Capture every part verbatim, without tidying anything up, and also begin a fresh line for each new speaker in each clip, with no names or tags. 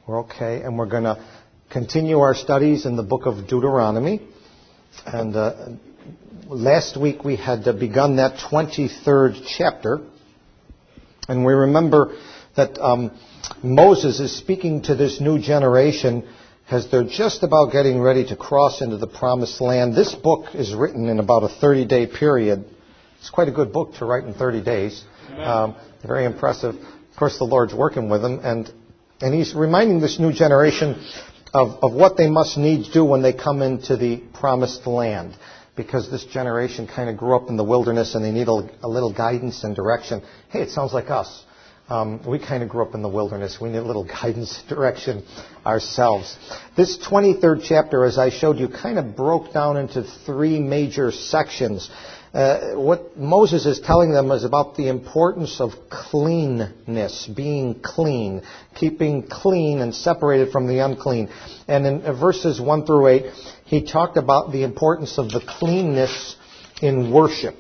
We're okay, and we're going to continue our studies in the book of Deuteronomy. And uh, last week we had uh, begun that twenty-third chapter, and we remember that um, Moses is speaking to this new generation as they're just about getting ready to cross into the promised land. This book is written in about a thirty-day period. It's quite a good book to write in thirty days. Um, very impressive. Of course, the Lord's working with them, and and He's reminding this new generation of, of what they must needs do when they come into the promised land. Because this generation kind of grew up in the wilderness and they need a, a little guidance and direction. Hey, it sounds like us. Um, we kind of grew up in the wilderness. We need a little guidance, direction ourselves. This twenty-third chapter, as I showed you, kind of broke down into three major sections. Uh, what Moses is telling them is about the importance of cleanness, being clean, keeping clean and separated from the unclean. And in verses one through eight, he talked about the importance of the cleanness in worship.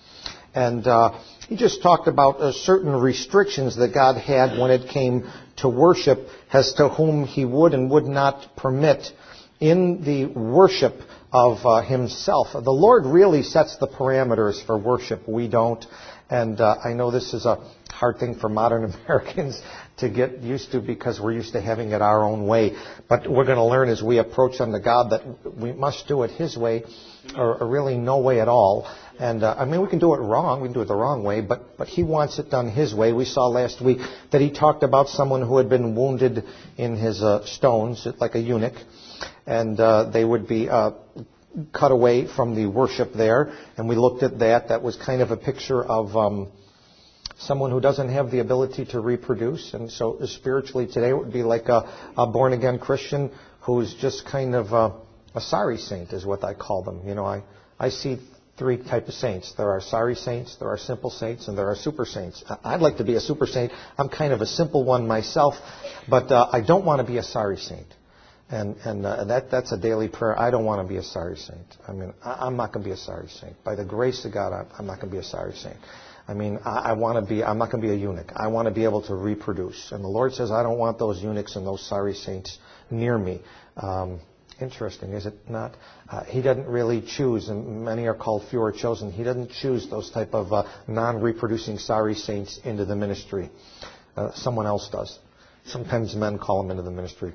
And uh, he just talked about uh, certain restrictions that God had when it came to worship as to whom he would and would not permit in the worship of uh, himself. The Lord really sets the parameters for worship. We don't. And uh, I know this is a hard thing for modern Americans to get used to because we're used to having it our own way. But we're going to learn as we approach unto God that we must do it His way or, or really no way at all. And uh, I mean, we can do it wrong. We can do it the wrong way, but, but He wants it done His way. We saw last week that He talked about someone who had been wounded in his uh, stones, like a eunuch. And uh, they would be uh, cut away from the worship there. And we looked at that. That was kind of a picture of um, someone who doesn't have the ability to reproduce. And so spiritually today it would be like a, a born-again Christian who's just kind of a, a sorry saint is what I call them. You know, I, I see three types of saints. There are sorry saints, there are simple saints, and there are super saints. I'd like to be a super saint. I'm kind of a simple one myself, but uh, I don't want to be a sorry saint. And, and uh, that that's a daily prayer. I don't want to be a sorry saint. I mean, I, I'm not going to be a sorry saint. By the grace of God, I, I'm not going to be a sorry saint. I mean, I, I want to be, I'm not going to be a eunuch. I want to be able to reproduce. And the Lord says, I don't want those eunuchs and those sorry saints near me. Um, interesting, is it not? Uh, he doesn't really choose, and many are called, few are chosen. He doesn't choose those type of uh, non-reproducing sorry saints into the ministry. Uh, someone else does. Sometimes men call them into the ministry.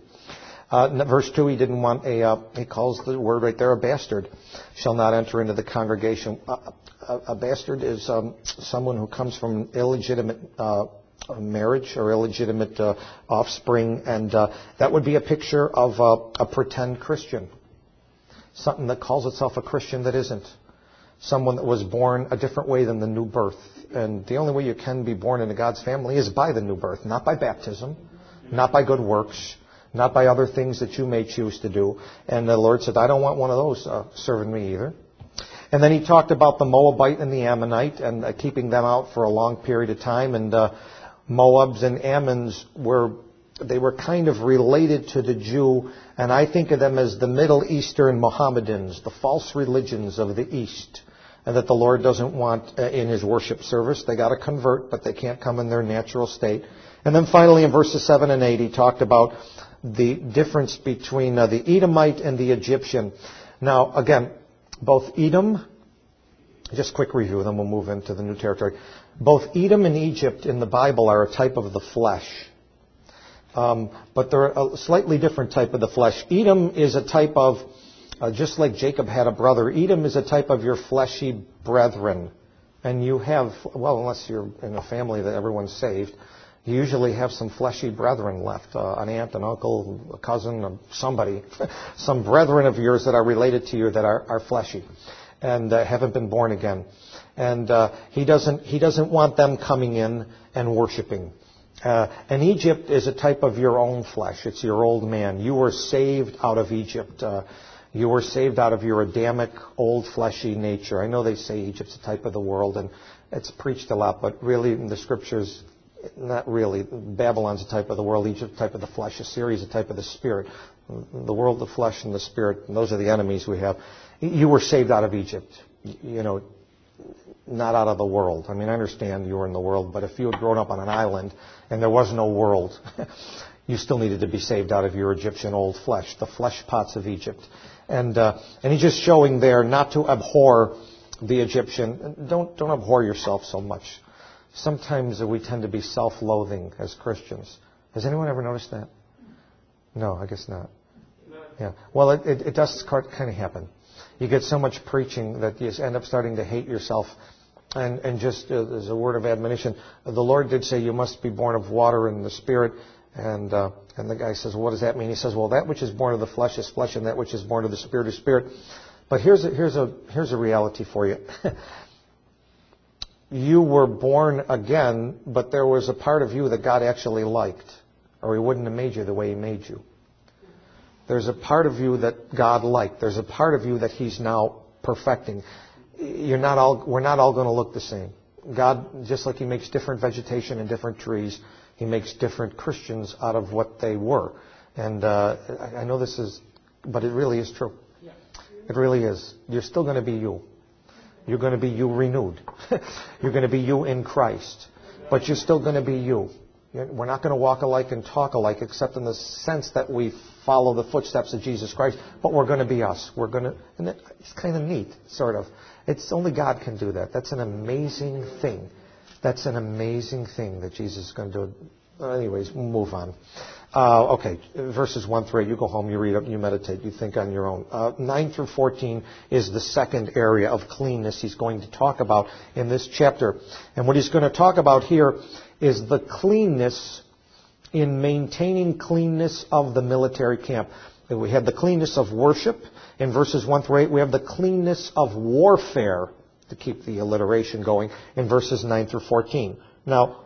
Uh, verse two, he didn't want a, uh, he calls the word right there, a bastard, shall not enter into the congregation. Uh, a, a bastard is um, someone who comes from illegitimate uh, marriage or illegitimate uh, offspring, and uh, that would be a picture of uh, a pretend Christian. Something that calls itself a Christian that isn't. Someone that was born a different way than the new birth. And the only way you can be born into God's family is by the new birth, not by baptism, not by good works, not by other things that you may choose to do. And the Lord said, I don't want one of those uh, serving me either. And then he talked about the Moabite and the Ammonite and uh, keeping them out for a long period of time. And uh, Moabs and Ammons were, they were kind of related to the Jew. And I think of them as the Middle Eastern Mohammedans, the false religions of the East. And that the Lord doesn't want uh, in His worship service. They got to convert, but they can't come in their natural state. And then finally in verses seven and eight, he talked about the difference between uh, the Edomite and the Egyptian. Now, again, both Edom, just a quick review, then we'll move into the new territory. Both Edom and Egypt in the Bible are a type of the flesh. Um, but they're a slightly different type of the flesh. Edom is a type of, uh, just like Jacob had a brother, Edom is a type of your fleshy brethren. And you have, well, unless you're in a family that everyone's saved, you usually have some fleshy brethren left, uh, an aunt, an uncle, a cousin, somebody, some brethren of yours that are related to you that are, are fleshy and uh, haven't been born again. And uh, he doesn't he doesn't want them coming in and worshiping. Uh, and Egypt is a type of your own flesh. It's your old man. You were saved out of Egypt. Uh, you were saved out of your Adamic, old fleshy nature. I know they say Egypt's a type of the world, and it's preached a lot, but really in the Scriptures, not really. Babylon's a type of the world. Egypt, a type of the flesh. Assyria is a type of the spirit. The world, the flesh, and the spirit, and those are the enemies we have. You were saved out of Egypt. You know, not out of the world. I mean, I understand you were in the world, but if you had grown up on an island and there was no world, you still needed to be saved out of your Egyptian old flesh, the flesh pots of Egypt. And uh, and he's just showing there not to abhor the Egyptian. Don't don't abhor yourself so much. Sometimes we tend to be self-loathing as Christians. Has anyone ever noticed that? No, I guess not. Yeah. Well, it, it, it does kind of happen. You get so much preaching that you end up starting to hate yourself. And, and just uh, as a word of admonition, the Lord did say you must be born of water and the Spirit. And uh, and the guy says, well, what does that mean? He says, well, that which is born of the flesh is flesh, and that which is born of the Spirit is spirit. But here's a, here's a here's a reality for you. You were born again, but there was a part of you that God actually liked, or He wouldn't have made you the way He made you. There's a part of you that God liked. There's a part of you that He's now perfecting. You're not all. We're not all going to look the same. God, just like He makes different vegetation and different trees, He makes different Christians out of what they were. And uh, I know this is, but it really is true. It really is. You're still going to be you. You're going to be you renewed. You're going to be you in Christ. But you're still going to be you. We're not going to walk alike and talk alike, except in the sense that we follow the footsteps of Jesus Christ. But we're going to be us. We're going to, and it's kind of neat, sort of. It's only God can do that. That's an amazing thing. That's an amazing thing that Jesus is going to do. Uh, anyways, we'll move on. Uh, okay, verses one through eight. You go home, you read it, you meditate, you think on your own. Uh, nine through fourteen is the second area of cleanness he's going to talk about in this chapter. And what he's going to talk about here is the cleanness in maintaining cleanness of the military camp. We have the cleanness of worship in verses one through eight. We have the cleanness of warfare, to keep the alliteration going, in verses nine through fourteen. Now,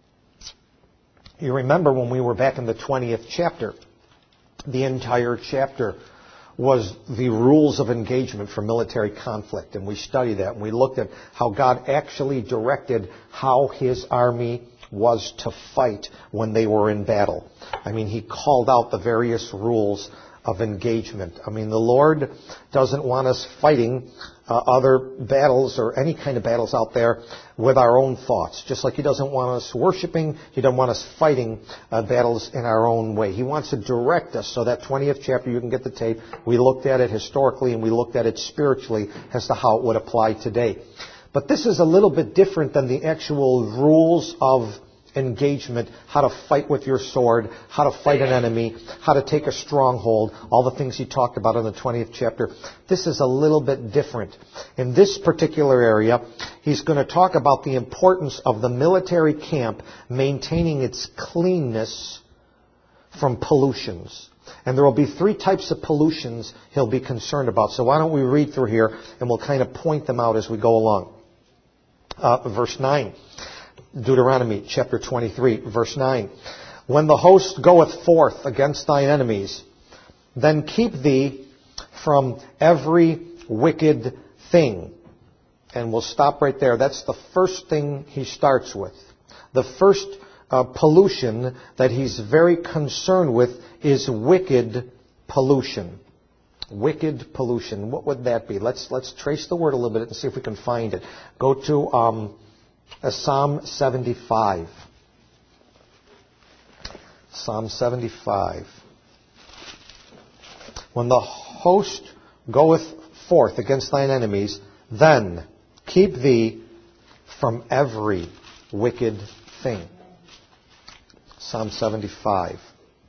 you remember when we were back in the twentieth chapter, the entire chapter was the rules of engagement for military conflict. And we studied that, and we looked at how God actually directed how His army was to fight when they were in battle. I mean, He called out the various rules of engagement. I mean, the Lord doesn't want us fighting uh, other battles or any kind of battles out there with our own thoughts. Just like He doesn't want us worshiping, He doesn't want us fighting uh, battles in our own way. He wants to direct us. So that twentieth chapter, you can get the tape. We looked at it historically and we looked at it spiritually as to how it would apply today. But this is a little bit different than the actual rules of engagement, how to fight with your sword, how to fight an enemy, how to take a stronghold, all the things he talked about in the twentieth chapter. This is a little bit different. In this particular area, he's going to talk about the importance of the military camp maintaining its cleanness from pollutions. And there will be three types of pollutions he'll be concerned about. So why don't we read through here and we'll kind of point them out as we go along. Uh, verse nine. Deuteronomy chapter twenty-three, verse nine. When the host goeth forth against thine enemies, then keep thee from every wicked thing. And we'll stop right there. That's the first thing he starts with. The first uh, pollution that he's very concerned with is wicked pollution. Wicked pollution. What would that be? Let's let's trace the word a little bit and see if we can find it. Go to um, Uh, Psalm seventy-five. Psalm seventy-five. When the host goeth forth against thine enemies, then keep thee from every wicked thing. Psalm seventy-five.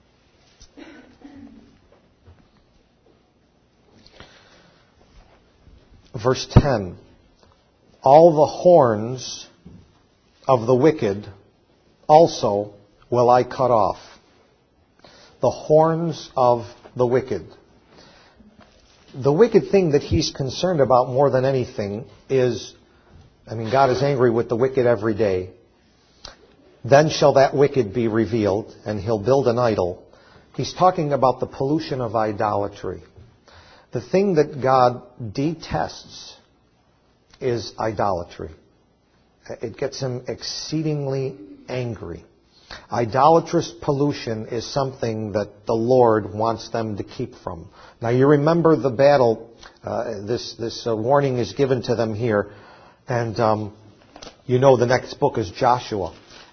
Verse ten. All the horns of the wicked also will I cut off. The horns of the wicked. The wicked thing that he's concerned about more than anything is, I mean, God is angry with the wicked every day. Then shall that wicked be revealed, and he'll build an idol. He's talking about the pollution of idolatry. The thing that God detests is idolatry. It gets him exceedingly angry. Idolatrous pollution is something that the Lord wants them to keep from. Now you remember the battle. Uh, this this uh, warning is given to them here, and um, you know the next book is Joshua.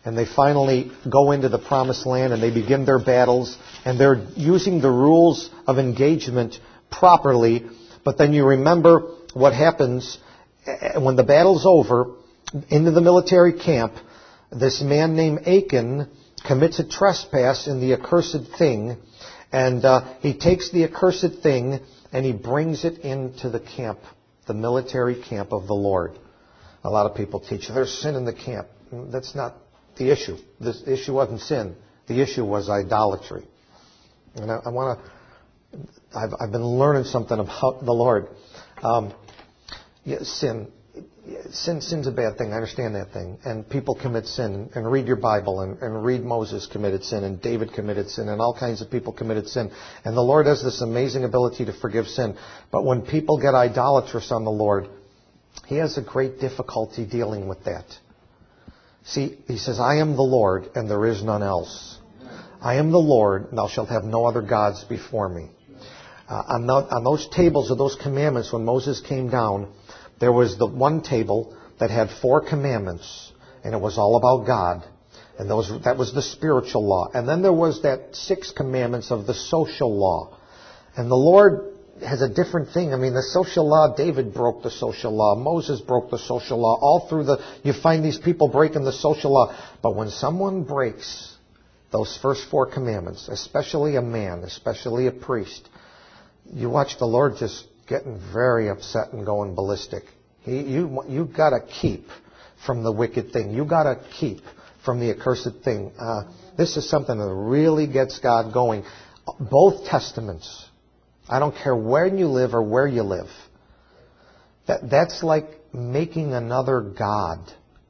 and they finally go into the promised land and they begin their battles, and they're using the rules of engagement properly. But then you remember what happens when the battle's over. Into the military camp, this man named Achan commits a trespass in the accursed thing, and uh, he takes the accursed thing and he brings it into the camp, the military camp of the Lord. A lot of people teach there's sin in the camp. That's not the issue. The issue wasn't sin. The issue was idolatry. And I, I want to. I've, I've been learning something about the Lord. Um, yeah, sin. Sin, sin's a bad thing. I understand that thing. And people commit sin. And read your Bible. And, and read Moses committed sin. And David committed sin. And all kinds of people committed sin. And the Lord has this amazing ability to forgive sin. But when people get idolatrous on the Lord, He has a great difficulty dealing with that. See, He says, I am the Lord, and there is none else. I am the Lord, and thou shalt have no other gods before me. Uh, on, the, on those tables of those commandments, when Moses came down, there was the one table that had four commandments, and it was all about God. And those, that was the spiritual law. And then there was that six commandments of the social law. And the Lord has a different thing. I mean, the social law, David broke the social law. Moses broke the social law. All through the, you find these people breaking the social law. But when someone breaks those first four commandments, especially a man, especially a priest, you watch the Lord just getting very upset and going ballistic. He, you, you've got to keep from the wicked thing. You've got to keep from the accursed thing. Uh, this is something that really gets God going. Both Testaments. I don't care where you live or where you live. That, that's like making another God.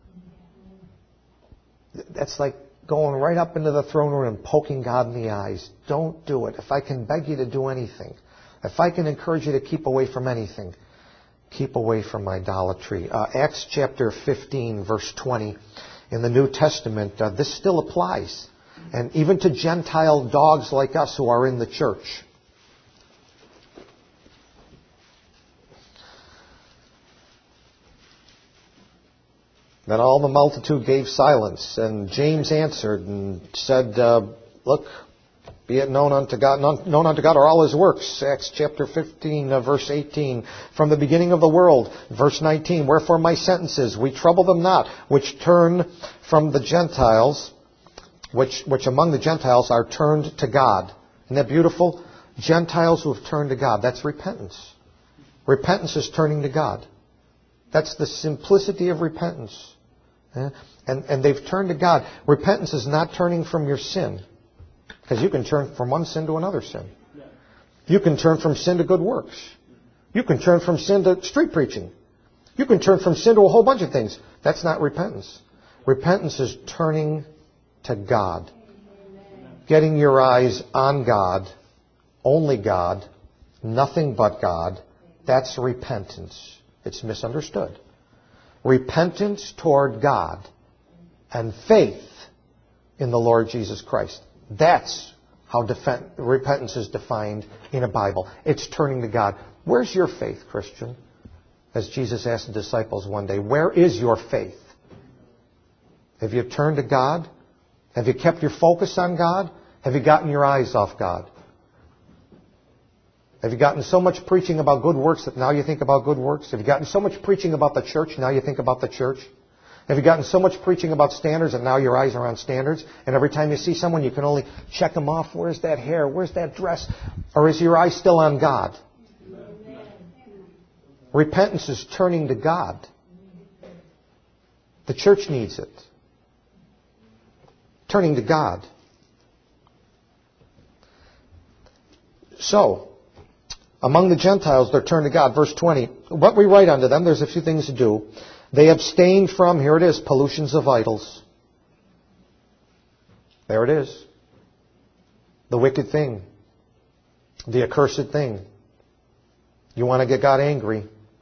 That's like going right up into the throne room and poking God in the eyes. Don't do it. If I can beg you to do anything, if I can encourage you to keep away from anything, keep away from idolatry. Uh, Acts chapter fifteen, verse twenty, in the New Testament, uh, this still applies. And even to Gentile dogs like us who are in the church. Then all the multitude gave silence, and James answered and said, uh, look, be it known unto God, known unto God are all His works. Acts chapter fifteen, uh, verse eighteen. From the beginning of the world, verse nineteen. Wherefore my sentences, we trouble them not, which turn from the Gentiles, which, which among the Gentiles are turned to God. Isn't that beautiful? Gentiles who have turned to God. That's repentance. Repentance is turning to God. That's the simplicity of repentance. Yeah? And, and they've turned to God. Repentance is not turning from your sin. Because you can turn from one sin to another sin. You can turn from sin to good works. You can turn from sin to street preaching. You can turn from sin to a whole bunch of things. That's not repentance. Repentance is turning to God. Getting your eyes on God, only God, nothing but God. That's repentance. It's misunderstood. Repentance toward God and faith in the Lord Jesus Christ. That's how defen- repentance is defined in a Bible. It's turning to God. Where's your faith, Christian? As Jesus asked the disciples one day, where is your faith? Have you turned to God? Have you kept your focus on God? Have you gotten your eyes off God? Have you gotten so much preaching about good works that now you think about good works? Have you gotten so much preaching about the church, now you think about the church? Have you gotten so much preaching about standards and now your eyes are on standards? And every time you see someone, you can only check them off. Where's that hair? Where's that dress? Or is your eye still on God? Amen. Repentance is turning to God. The church needs it. Turning to God. So, among the Gentiles, they're turned to God. Verse twenty. What we write unto them, there's a few things to do. They abstained from, here it is, pollutions of idols. There it is. The wicked thing. The accursed thing. You want to get God angry?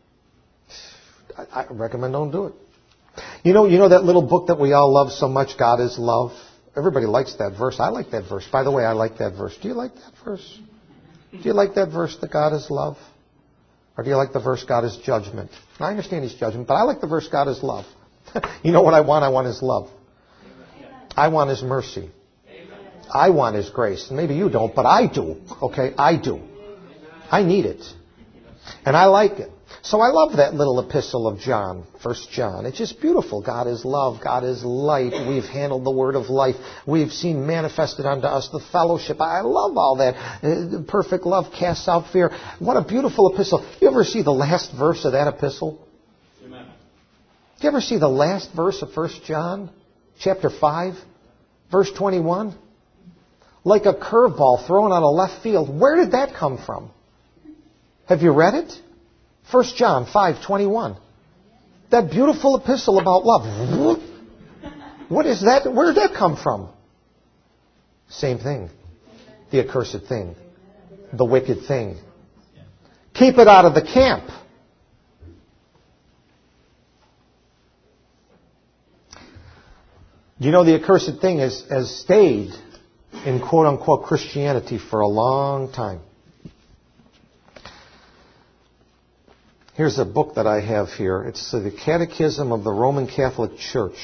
I, I recommend don't do it. You know, you know that little book that we all love so much, God is Love? Everybody likes that verse. I like that verse. By the way, I like that verse. Do you like that verse? Do you like that verse that God is love? Or do you like the verse God is judgment? I understand He's judgment, but I like the verse God is love. You know what I want? I want His love. I want His mercy. I want His grace. Maybe you don't, but I do. Okay, I do. I need it. And I like it. So I love that little epistle of John, First John. It's just beautiful. God is love. God is light. We've handled the word of life. We've seen manifested unto us the fellowship. I love all that. Uh, perfect love casts out fear. What a beautiful epistle. You ever see the last verse of that epistle? Amen. Do you ever see the last verse of First John, chapter five, verse twenty-one? Like a curveball thrown out of left field. Where did that come from? Have you read it? First John five twenty-one. That beautiful epistle about love. What is that? Where did that come from? Same thing. The accursed thing. The wicked thing. Keep it out of the camp. You know, the accursed thing has, has stayed in quote-unquote Christianity for a long time. Here's a book that I have here. It's the Catechism of the Roman Catholic Church.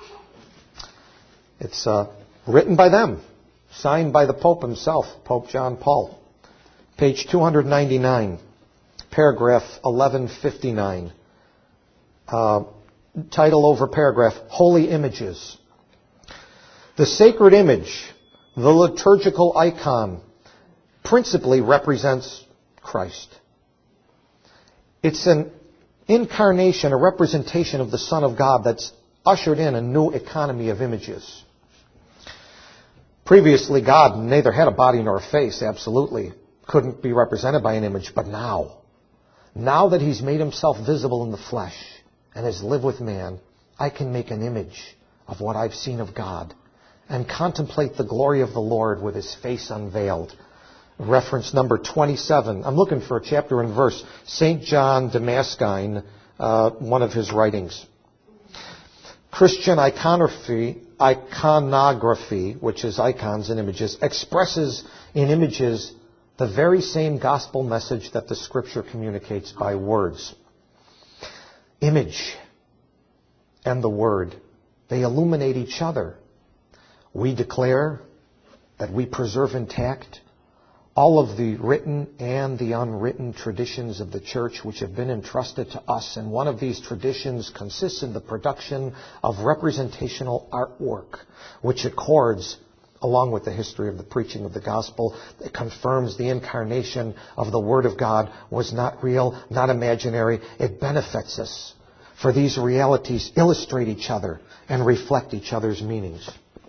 It's uh, written by them, signed by the Pope himself, Pope John Paul. Page two ninety-nine, paragraph eleven fifty-nine. Uh, title over paragraph, Holy Images. The sacred image, the liturgical icon, principally represents Christ. It's an incarnation, a representation of the Son of God that's ushered in a new economy of images. Previously, God neither had a body nor a face, absolutely. Couldn't be represented by an image. But now, now that He's made Himself visible in the flesh and has lived with man, I can make an image of what I've seen of God and contemplate the glory of the Lord with His face unveiled. Reference number twenty-seven. I'm looking for a chapter and verse. Saint John Damascene, uh, one of his writings. Christian iconography, iconography, which is icons and images, expresses in images the very same gospel message that the Scripture communicates by words. Image and the Word, they illuminate each other. We declare that we preserve intact all of the written and the unwritten traditions of the church which have been entrusted to us. And one of these traditions consists in the production of representational artwork, which accords along with the history of the preaching of the gospel. It confirms the incarnation of the Word of God was not real, not imaginary. It benefits us. For these realities illustrate each other and reflect each other's meanings.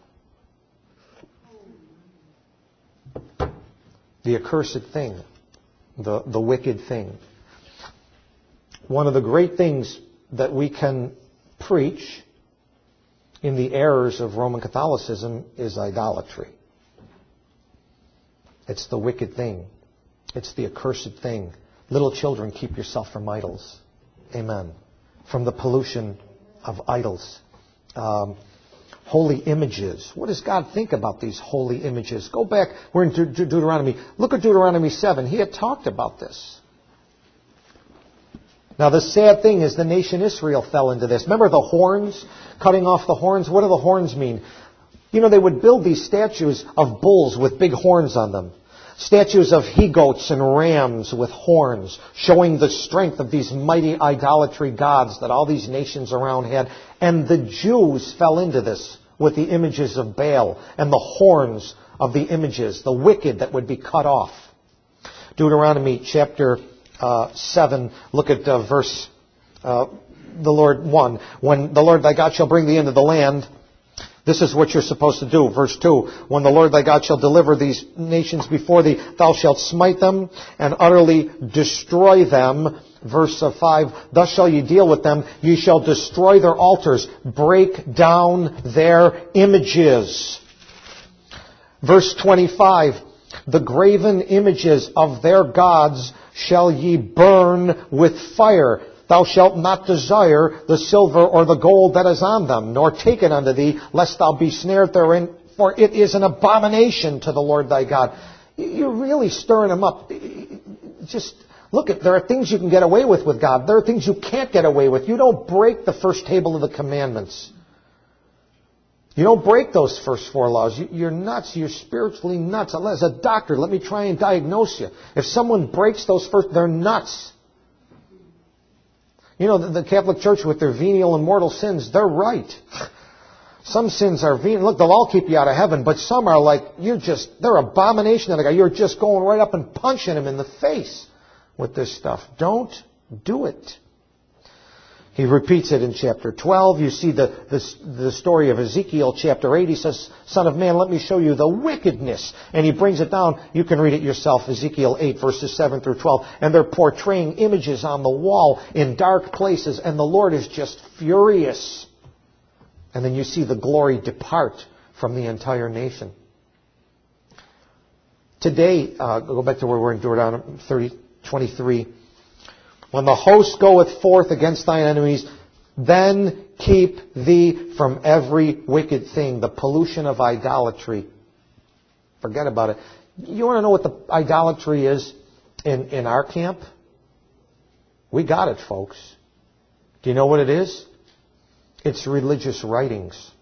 The accursed thing, the, the wicked thing. One of the great things that we can preach in the errors of Roman Catholicism is idolatry. It's the wicked thing. It's the accursed thing. Little children, keep yourself from idols. Amen. From the pollution of idols. Um, Holy images. What does God think about these holy images? Go back. We're in De- De- Deuteronomy. Look at Deuteronomy seven. He had talked about this. Now the sad thing is the nation Israel fell into this. Remember the horns? Cutting off the horns? What do the horns mean? You know, they would build these statues of bulls with big horns on them. Statues of he-goats and rams with horns, showing the strength of these mighty idolatry gods that all these nations around had. And the Jews fell into this with the images of Baal and the horns of the images, the wicked that would be cut off. Deuteronomy chapter uh, seven, look at uh, verse, uh, the Lord one. When the Lord thy God shall bring thee into the land, this is what you're supposed to do. Verse two, when the Lord thy God shall deliver these nations before thee, thou shalt smite them and utterly destroy them. Verse five, thus shall ye deal with them. Ye shall destroy their altars, break down their images. Verse twenty-five, the graven images of their gods shall ye burn with fire. Thou shalt not desire the silver or the gold that is on them, nor take it unto thee, lest thou be snared therein, for it is an abomination to the Lord thy God. You're really stirring them up. Just look at, there are things you can get away with with God. There are things you can't get away with. You don't break the first table of the commandments. You don't break those first four laws. You, you're nuts. You're spiritually nuts. As a doctor, let me try and diagnose you. If someone breaks those first, they're nuts. You know, the, the Catholic Church with their venial and mortal sins, they're right. Some sins are venial. Look, they'll all keep you out of heaven, but some are like, you're just, they're abomination to the guy. You're just going right up and punching him in the face with this stuff. Don't do it. He repeats it in chapter twelve. You see the, the, the story of Ezekiel, chapter eight. He says, Son of man, let me show you the wickedness. And he brings it down. You can read it yourself, Ezekiel eight, verses seven through twelve. And they're portraying images on the wall in dark places. And the Lord is just furious. And then you see the glory depart from the entire nation. Today, uh, go back to where we're in Deuteronomy thirty, twenty-three. When the host goeth forth against thine enemies, then keep thee from every wicked thing, the pollution of idolatry. Forget about it. You want to know what the idolatry is in, in our camp? We got it, folks. Do you know what it is? It's religious writings.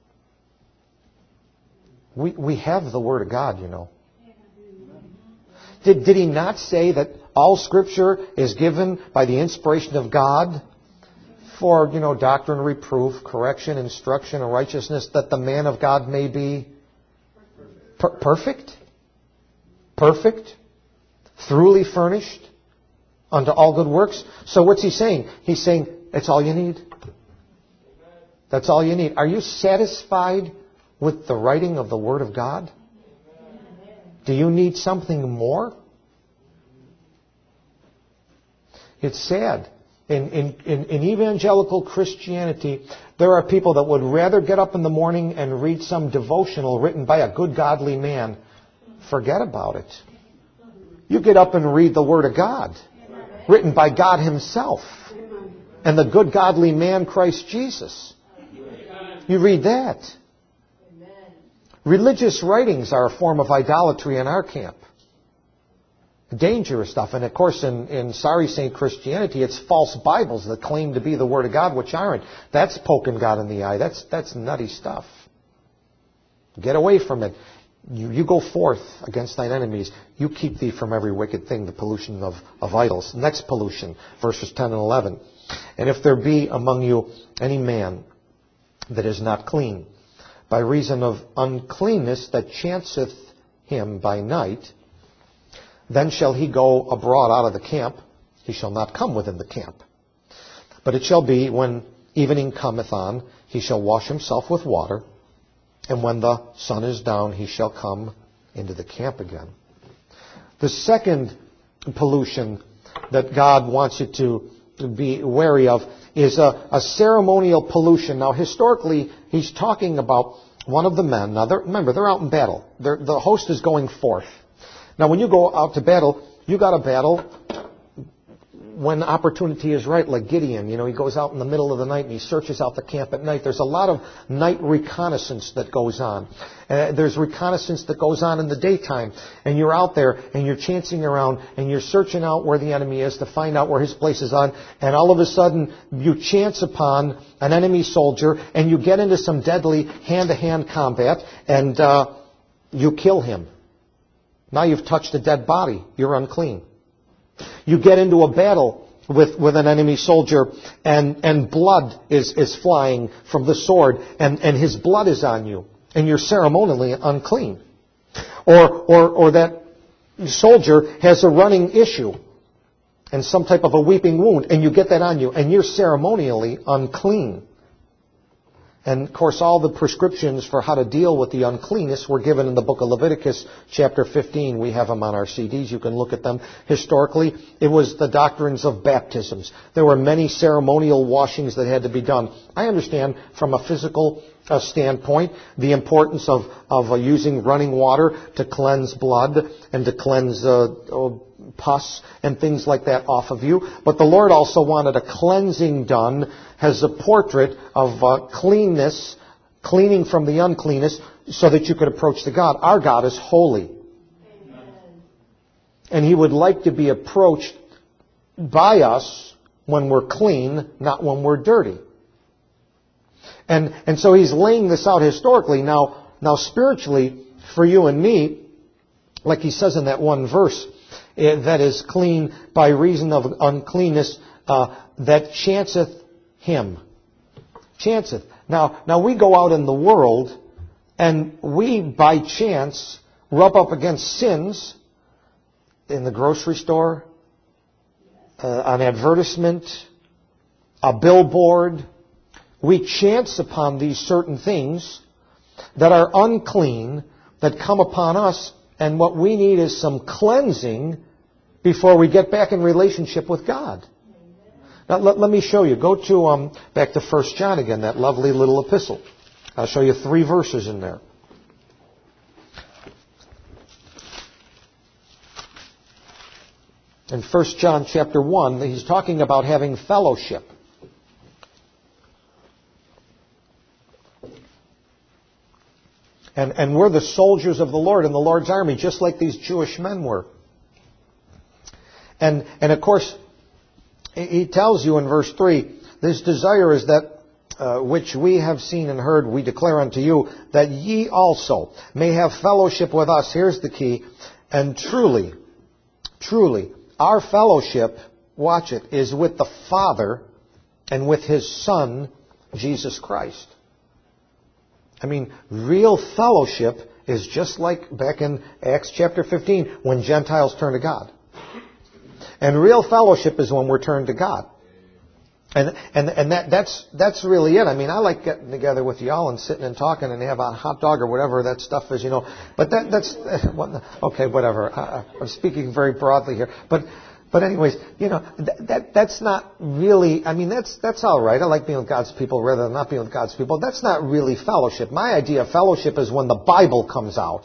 We, we have the Word of God, you know. Did, did he not say that all Scripture is given by the inspiration of God for, you know, doctrine, reproof, correction, instruction, and righteousness, that the man of God may be per- perfect? Perfect? Thoroughly furnished unto all good works? So what's he saying? He's saying, it's all you need. That's all you need. Are you satisfied with the writing of the Word of God? Do you need something more? It's sad. In, in, in, in evangelical Christianity, there are people that would rather get up in the morning and read some devotional written by a good godly man. Forget about it. You get up and read the Word of God, written by God Himself and the good godly man Christ Jesus. You read that. Religious writings are a form of idolatry in our camp. Dangerous stuff. And of course, in, in sorry Saint Christianity, it's false Bibles that claim to be the Word of God, which aren't. That's poking God in the eye. That's, that's nutty stuff. Get away from it. You, you go forth against thine enemies. You keep thee from every wicked thing, the pollution of, of idols. Next pollution, verses ten and eleven. And if there be among you any man that is not clean, by reason of uncleanness that chanceth him by night, then shall he go abroad out of the camp. He shall not come within the camp. But it shall be, when evening cometh on, he shall wash himself with water, and when the sun is down, he shall come into the camp again. The second pollution that God wants you to, to be wary of is a, a ceremonial pollution. Now, historically, he's talking about one of the men. Now, they're, remember, they're out in battle. They're, the host is going forth. Now, when you go out to battle, you got to battle when opportunity is right, like Gideon. You know, he goes out in the middle of the night and he searches out the camp at night. There's a lot of night reconnaissance that goes on. Uh, there's reconnaissance that goes on in the daytime. And you're out there and you're chancing around and you're searching out where the enemy is to find out where his place is on. And all of a sudden, you chance upon an enemy soldier and you get into some deadly hand-to-hand combat and uh, you kill him. Now you've touched a dead body. You're unclean. You get into a battle with, with an enemy soldier and, and blood is, is flying from the sword and, and his blood is on you and you're ceremonially unclean. Or, or, or that soldier has a running issue and some type of a weeping wound and you get that on you and you're ceremonially unclean. And, of course, all the prescriptions for how to deal with the uncleanness were given in the book of Leviticus, chapter fifteen. We have them on our C Ds. You can look at them. Historically, it was the doctrines of baptisms. There were many ceremonial washings that had to be done. I understand from a physical uh, standpoint the importance of, of uh, using running water to cleanse blood and to cleanse uh, uh, pus and things like that off of you. But the Lord also wanted a cleansing done, has a portrait of uh, cleanness, cleaning from the uncleanness, so that you could approach the God. Our God is holy. Amen. And He would like to be approached by us when we're clean, not when we're dirty. And, and so he's laying this out historically. Now, now spiritually, for you and me, like he says in that one verse, eh, that is clean by reason of uncleanness, uh, that chanceth him. Chanceth. Now, now we go out in the world, and we, by chance, rub up against sins in the grocery store, uh, an advertisement, a billboard. We chance upon these certain things that are unclean, that come upon us, and what we need is some cleansing before we get back in relationship with God. Now, let, let me show you. Go to um, back to First John again, that lovely little epistle. I'll show you three verses in there. In First John chapter one, he's talking about having fellowship. And, and we're the soldiers of the Lord in the Lord's army, just like these Jewish men were. And, and of course, he tells you in verse three, this desire is that uh, which we have seen and heard, we declare unto you, that ye also may have fellowship with us. Here's the key. And truly, truly, our fellowship, watch it, is with the Father and with His Son, Jesus Christ. I mean, real fellowship is just like back in Acts chapter fifteen, when Gentiles turn to God. And real fellowship is when we're turned to God. And and and that that's that's really it. I mean, I like getting together with y'all and sitting and talking and have a hot dog or whatever that stuff is, you know. But that that's okay, whatever. Uh, I'm speaking very broadly here, but. But anyways, you know, that, that that's not really, I mean, that's that's all right. I like being with God's people rather than not being with God's people. That's not really fellowship. My idea of fellowship is when the Bible comes out.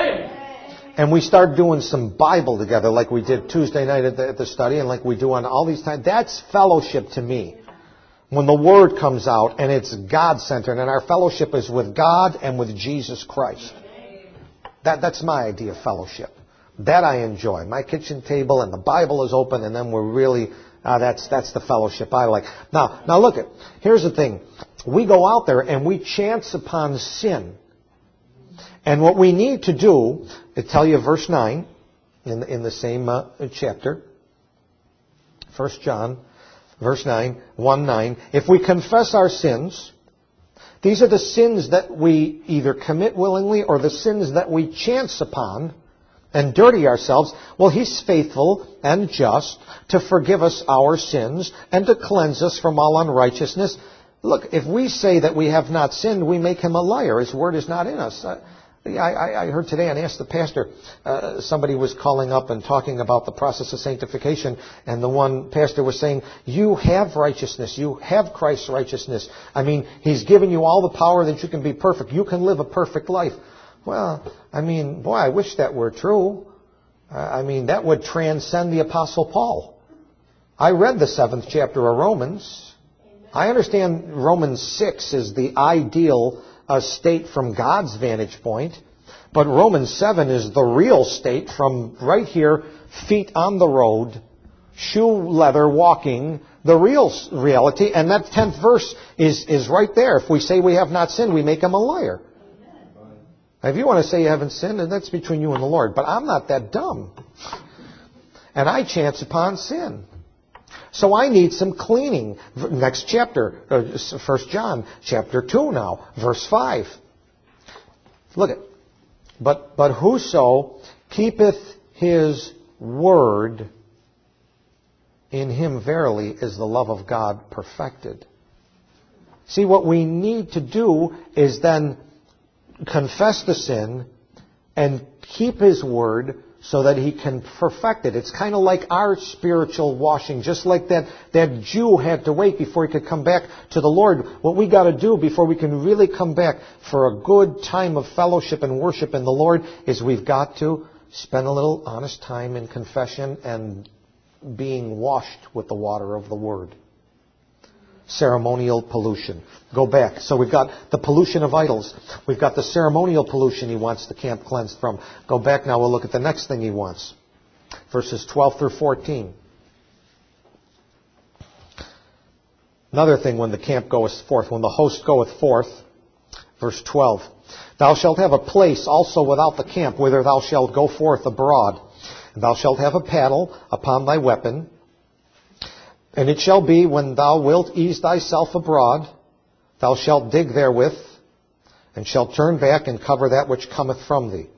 And we start doing some Bible together like we did Tuesday night at the, at the study and like we do on all these times. That's fellowship to me. When the Word comes out and it's God-centered and our fellowship is with God and with Jesus Christ. That That's my idea of fellowship. That I enjoy. My kitchen table and the Bible is open, and then we're really, uh, that's that's the fellowship I like. Now, now look it. Here's the thing. We go out there and we chance upon sin. And what we need to do, I tell you verse nine, in the, in the same uh, chapter, First John, verse nine, one nine, if we confess our sins, these are the sins that we either commit willingly or the sins that we chance upon, and dirty ourselves, well, He's faithful and just to forgive us our sins and to cleanse us from all unrighteousness. Look, if we say that we have not sinned, we make Him a liar. His word is not in us. I, I, I heard today and asked the pastor, uh, somebody was calling up and talking about the process of sanctification, and the one pastor was saying, you have righteousness. You have Christ's righteousness. I mean, He's given you all the power that you can be perfect. You can live a perfect life. Well, I mean, boy, I wish that were true. I mean, that would transcend the Apostle Paul. I read the seventh chapter of Romans. I understand Romans six is the ideal uh, state from God's vantage point. But Romans seven is the real state from right here, feet on the road, shoe leather walking, the real reality. And that tenth verse is, is right there. If we say we have not sinned, we make Him a liar. Now, if you want to say you haven't sinned, then that's between you and the Lord. But I'm not that dumb. And I chance upon sin. So I need some cleaning. Next chapter, First John, chapter two now, verse five. Look at. But, but whoso keepeth His word, in him verily is the love of God perfected. See, what we need to do is then confess the sin and keep His word so that He can perfect it. It's kind of like our spiritual washing, just like that, that Jew had to wait before he could come back to the Lord. What we got to do before we can really come back for a good time of fellowship and worship in the Lord is we've got to spend a little honest time in confession and being washed with the water of the Word. Ceremonial pollution. Go back. So we've got the pollution of idols. We've got the ceremonial pollution He wants the camp cleansed from. Go back now, we'll look at the next thing He wants. Verses twelve through fourteen. Another thing, when the camp goeth forth, when the host goeth forth, verse twelve, thou shalt have a place also without the camp, whither thou shalt go forth abroad. And thou shalt have a paddle upon thy weapon. And it shall be, when thou wilt ease thyself abroad, thou shalt dig therewith, and shalt turn back and cover that which cometh from thee.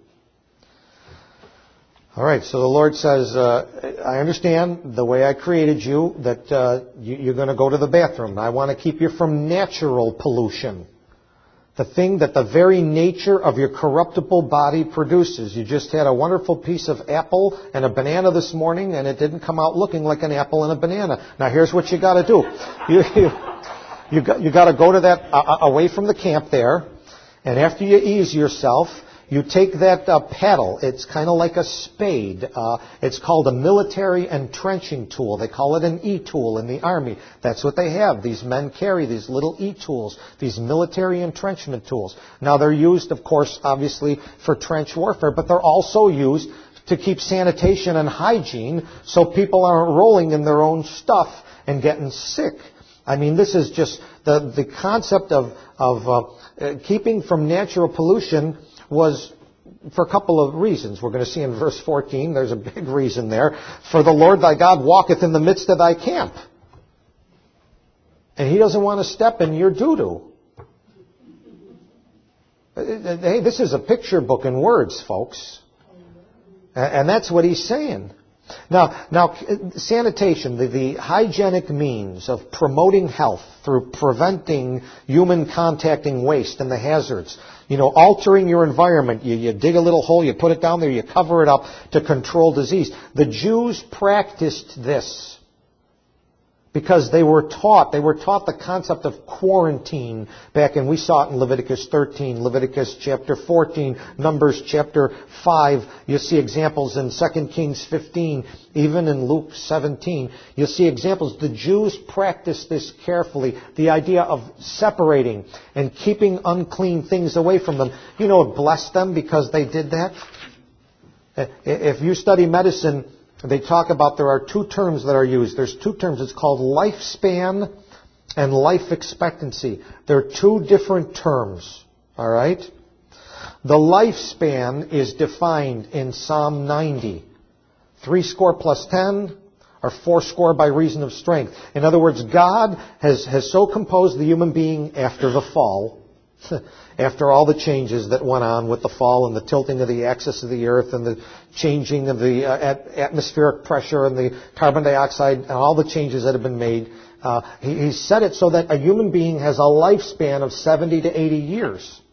All right, so the Lord says, uh, I understand the way I created you, that uh, you, you're going to go to the bathroom. I want to keep you from natural pollution. The thing that the very nature of your corruptible body produces. You just had a wonderful piece of apple and a banana this morning, and it didn't come out looking like an apple and a banana. Now here's what you got to do. You, you, you got, you got to go to that, uh, away from the camp there, and after you ease yourself, you take that uh, paddle. It's kind of like a spade. Uh, it's called a military entrenching tool. They call it an E-tool in the Army. That's what they have. These men carry these little E-tools, these military entrenchment tools. Now they're used, of course, obviously for trench warfare, but they're also used to keep sanitation and hygiene so people aren't rolling in their own stuff and getting sick. I mean, this is just the, the concept of, of uh, keeping from natural pollution was for a couple of reasons. We're going to see in verse fourteen, there's a big reason there. For the Lord thy God walketh in the midst of thy camp. And He doesn't want to step in your doo-doo. Hey, this is a picture book in words, folks. And that's what He's saying. Now, now, sanitation, the, the hygienic means of promoting health through preventing human contacting waste and the hazards, you know, altering your environment. You, you dig a little hole, you put it down there, you cover it up to control disease. The Jews practiced this because they were taught, they were taught the concept of quarantine back, and we saw it in Leviticus thirteen, Leviticus chapter fourteen, Numbers chapter five. You'll see examples in Second Kings fifteen, even in Luke seventeen. You'll see examples. The Jews practiced this carefully, the idea of separating and keeping unclean things away from them. You know, it blessed them because they did that. If you study medicine, they talk about, there are two terms that are used. There's two terms. It's called lifespan and life expectancy. They're two different terms. All right? The lifespan is defined in Psalm ninety. Three score plus ten, or four score by reason of strength. In other words, God has, has so composed the human being after the fall, after all the changes that went on with the fall and the tilting of the axis of the earth and the changing of the uh, at- atmospheric pressure and the carbon dioxide and all the changes that have been made, uh, he, he set it so that a human being has a lifespan of seventy to eighty years.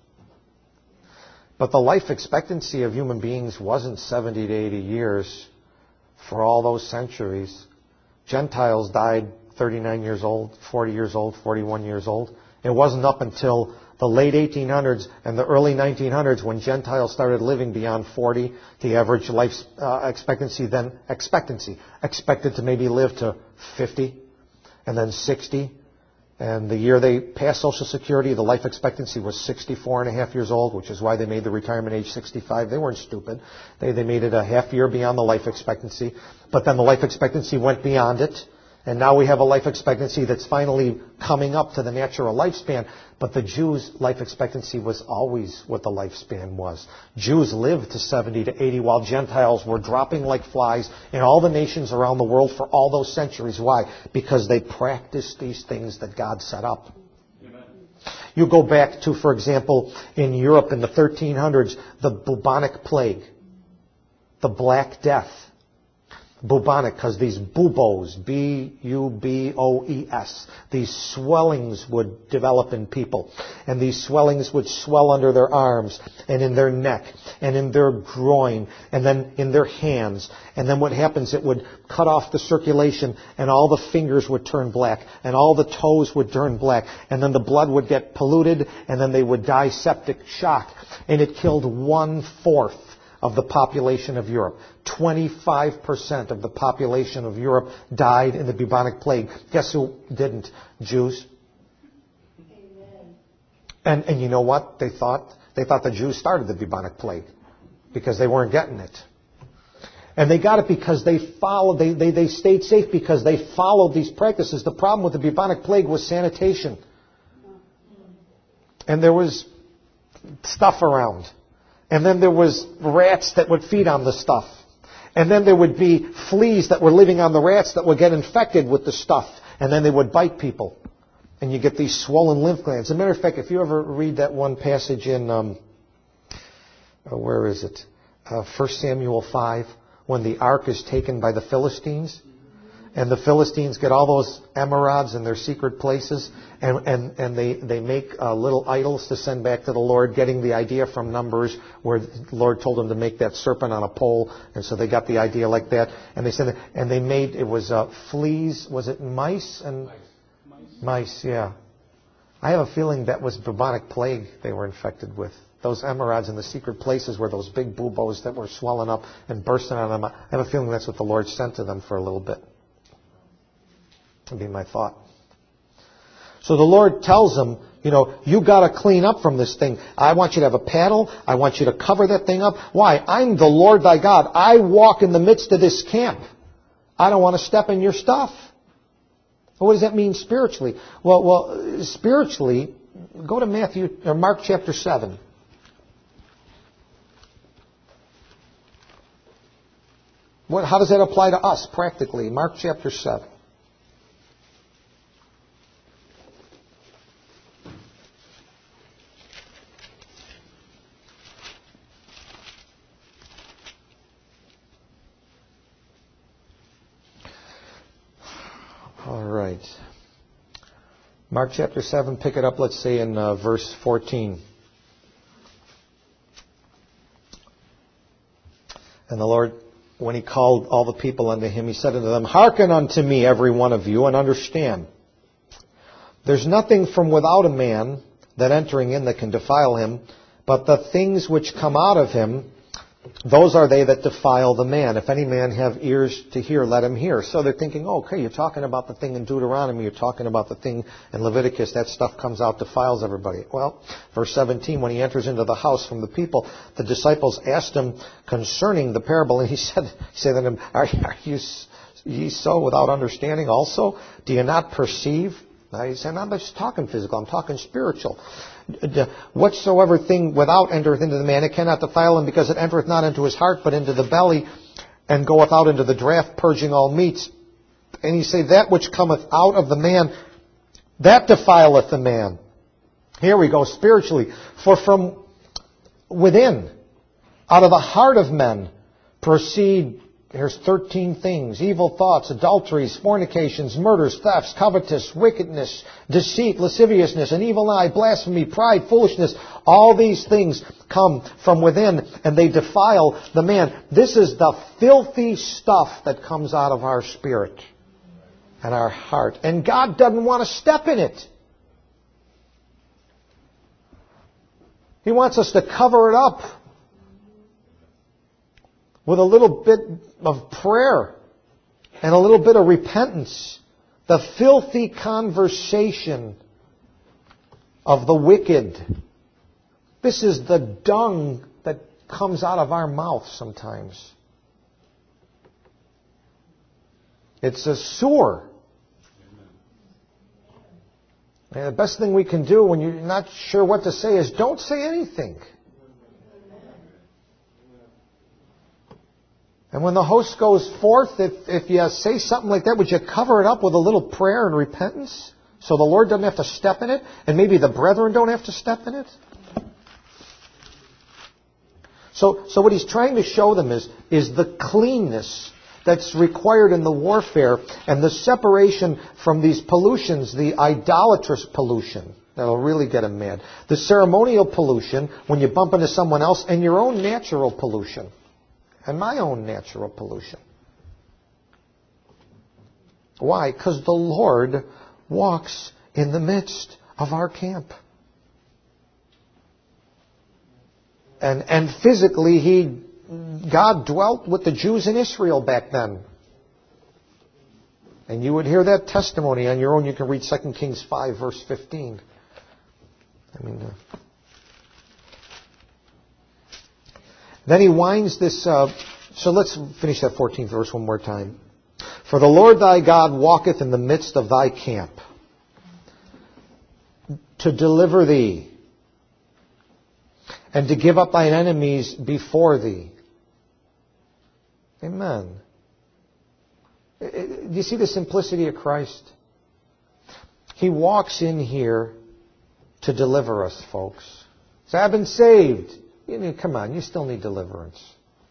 But the life expectancy of human beings wasn't seventy to eighty years for all those centuries. Gentiles died thirty-nine years old, forty years old, forty-one years old. It wasn't up until the late eighteen hundreds and the early nineteen hundreds when Gentiles started living beyond forty. The average life uh, expectancy then, expectancy, expected to maybe live to fifty and then sixty. And the year they passed Social Security, the life expectancy was sixty-four and a half years old, which is why they made the retirement age sixty-five. They weren't stupid. They, they made it a half year beyond the life expectancy. But then the life expectancy went beyond it. And now we have a life expectancy that's finally coming up to the natural lifespan. But the Jews' life expectancy was always what the lifespan was. Jews lived to seventy to eighty while Gentiles were dropping like flies in all the nations around the world for all those centuries. Why? Because they practiced these things that God set up. Amen. You go back to, for example, in Europe in the thirteen hundreds, the bubonic plague, the Black Death. Bubonic, because these buboes, B U B O E S, these swellings would develop in people. And these swellings would swell under their arms and in their neck and in their groin and then in their hands. And then what happens, it would cut off the circulation and all the fingers would turn black and all the toes would turn black. And then the blood would get polluted and then they would die septic shock. And it killed one-fourth of the population of Europe. twenty-five percent of the population of Europe died in the bubonic plague. Guess who didn't? Jews. Amen. And and you know what they thought? They thought the Jews started the bubonic plague because they weren't getting it. And they got it because they followed, they, they, they stayed safe because they followed these practices. The problem with the bubonic plague was sanitation. And there was stuff around. And then there was rats that would feed on the stuff. And then there would be fleas that were living on the rats that would get infected with the stuff. And then they would bite people. And you get these swollen lymph glands. As a matter of fact, if you ever read that one passage in, um, uh, where is it? Uh, First Samuel five, when the ark is taken by the Philistines. And the Philistines get all those emerods in their secret places, and, and, and they, they make uh, little idols to send back to the Lord, getting the idea from Numbers where the Lord told them to make that serpent on a pole, and so they got the idea like that. And they said, and they made, it was uh, fleas, was it mice? and Mice. Mice, mice yeah. I have a feeling that was bubonic plague they were infected with. Those emerods in the secret places were those big buboes that were swelling up and bursting on them. I have a feeling that's what the Lord sent to them for a little bit. Would be my thought. So the Lord tells them, you know, you got to clean up from this thing. I want you to have a paddle. I want you to cover that thing up. Why? I'm the Lord thy God. I walk in the midst of this camp. I don't want to step in your stuff. Well, what does that mean spiritually? Well, well, spiritually, go to Matthew or Mark chapter seven. What? How does that apply to us practically? Mark chapter seven. All right. Mark chapter seven, pick it up, let's say, in uh, verse fourteen. And the Lord, when He called all the people unto Him, He said unto them, Hearken unto me, every one of you, and understand. There's nothing from without a man that entering in that can defile him, but the things which come out of him, those are they that defile the man. If any man have ears to hear, let him hear. So they're thinking, oh, okay, you're talking about the thing in Deuteronomy, you're talking about the thing in Leviticus, that stuff comes out, defiles everybody. Well, verse seventeen, when he enters into the house from the people, the disciples asked him concerning the parable, and he said, he said to them, are, are you ye so without understanding also? Do you not perceive? Now he said, I'm not just talking physical, I'm talking spiritual. Whatsoever thing without entereth into the man, it cannot defile him, because it entereth not into his heart, but into the belly, and goeth out into the draught, purging all meats. And he say, that which cometh out of the man, that defileth the man. Here we go, spiritually. For from within, out of the heart of men, proceed, here's thirteen things: evil thoughts, adulteries, fornications, murders, thefts, covetous, wickedness, deceit, lasciviousness, an evil eye, blasphemy, pride, foolishness. All these things come from within, and they defile the man. This is the filthy stuff that comes out of our spirit and our heart. And God doesn't want to step in it. He wants us to cover it up with a little bit of prayer and a little bit of repentance. The filthy conversation of the wicked. This is the dung that comes out of our mouth sometimes. It's a sewer. And the best thing we can do when you're not sure what to say is don't say anything. And when the host goes forth, if, if you say something like that, would you cover it up with a little prayer and repentance? So the Lord doesn't have to step in it, and maybe the brethren don't have to step in it? So, so what he's trying to show them is, is the cleanness that's required in the warfare, and the separation from these pollutions, the idolatrous pollution. That'll really get them mad. The ceremonial pollution, when you bump into someone else, and your own natural pollution. And my own natural pollution. Why? Because the Lord walks in the midst of our camp. And, and physically, He, God dwelt with the Jews in Israel back then. And you would hear that testimony on your own. You can read Second Kings five, verse fifteen. I mean... Uh, Then he winds this uh, So let's finish that fourteenth verse one more time. For the Lord thy God walketh in the midst of thy camp to deliver thee and to give up thine enemies before thee. Amen. Do you see the simplicity of Christ? He walks in here to deliver us, folks. So I've been saved. You know, come on, you still need deliverance.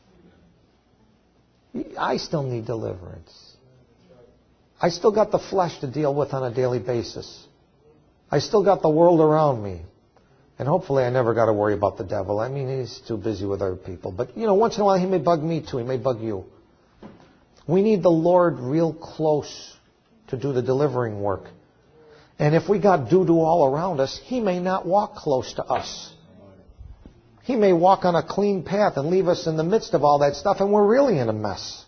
I still need deliverance. I still got the flesh to deal with on a daily basis. I still got the world around me. And hopefully I never got to worry about the devil. I mean, he's too busy with other people. But, you know, once in a while he may bug me too. He may bug you. We need the Lord real close to do the delivering work. And if we got doo-doo all around us, He may not walk close to us. He may walk on a clean path and leave us in the midst of all that stuff, and we're really in a mess.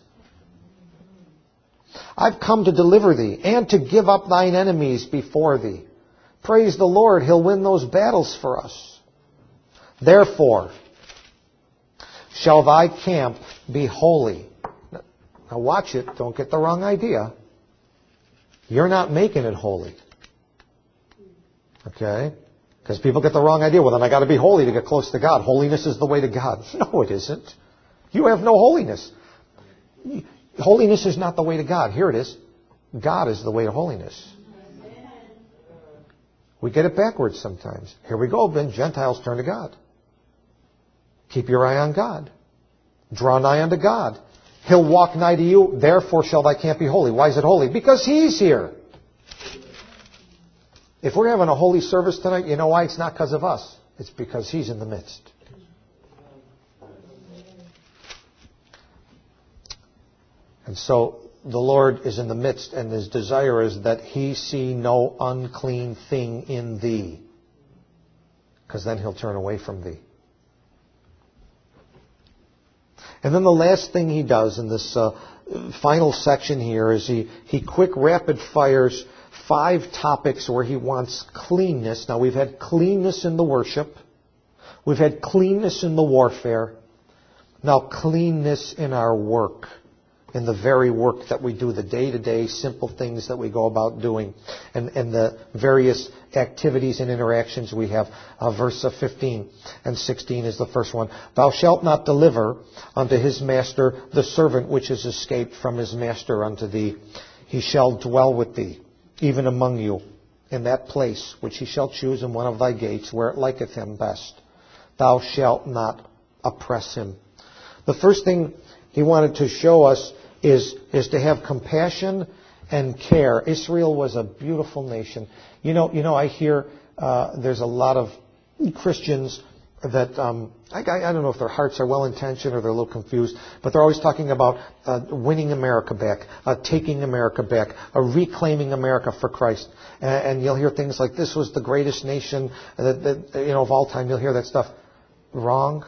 I've come to deliver thee, and to give up thine enemies before thee. Praise the Lord, He'll win those battles for us. Therefore, shall thy camp be holy. Now watch it, don't get the wrong idea. You're not making it holy. Okay? Because people get the wrong idea. Well, then I got to be holy to get close to God. Holiness is the way to God. No, it isn't. You have no holiness. Holiness is not the way to God. Here it is. God is the way to holiness. We get it backwards sometimes. Here we go, then Gentiles turn to God. Keep your eye on God. Draw nigh unto God. He'll walk nigh to you. Therefore shall thy camp be holy. Why is it holy? Because He's here. If we're having a holy service tonight, you know why? It's not because of us. It's because He's in the midst. And so the Lord is in the midst, and His desire is that He see no unclean thing in thee, because then He'll turn away from thee. And then the last thing He does in this uh, final section here is He, he quick rapid fires five topics where He wants cleanness. Now we've had cleanness in the worship. We've had cleanness in the warfare. Now cleanness in our work. In the very work that we do, the day-to-day simple things that we go about doing, and, and the various activities and interactions we have. Uh, verse fifteen and sixteen is the first one. Thou shalt not deliver unto his master the servant which is escaped from his master unto thee. He shall dwell with thee, even among you, in that place which he shall choose in one of thy gates, where it liketh him best. Thou shalt not oppress him. The first thing He wanted to show us is, is to have compassion and care. Israel was a beautiful nation. You know, you know, I hear uh, there's a lot of Christians that, um, I, I don't know if their hearts are well-intentioned or they're a little confused, but they're always talking about uh, winning America back, uh, taking America back, uh, reclaiming America for Christ. And, and you'll hear things like, this was the greatest nation that, that, you know, of all time. You'll hear that stuff. Wrong.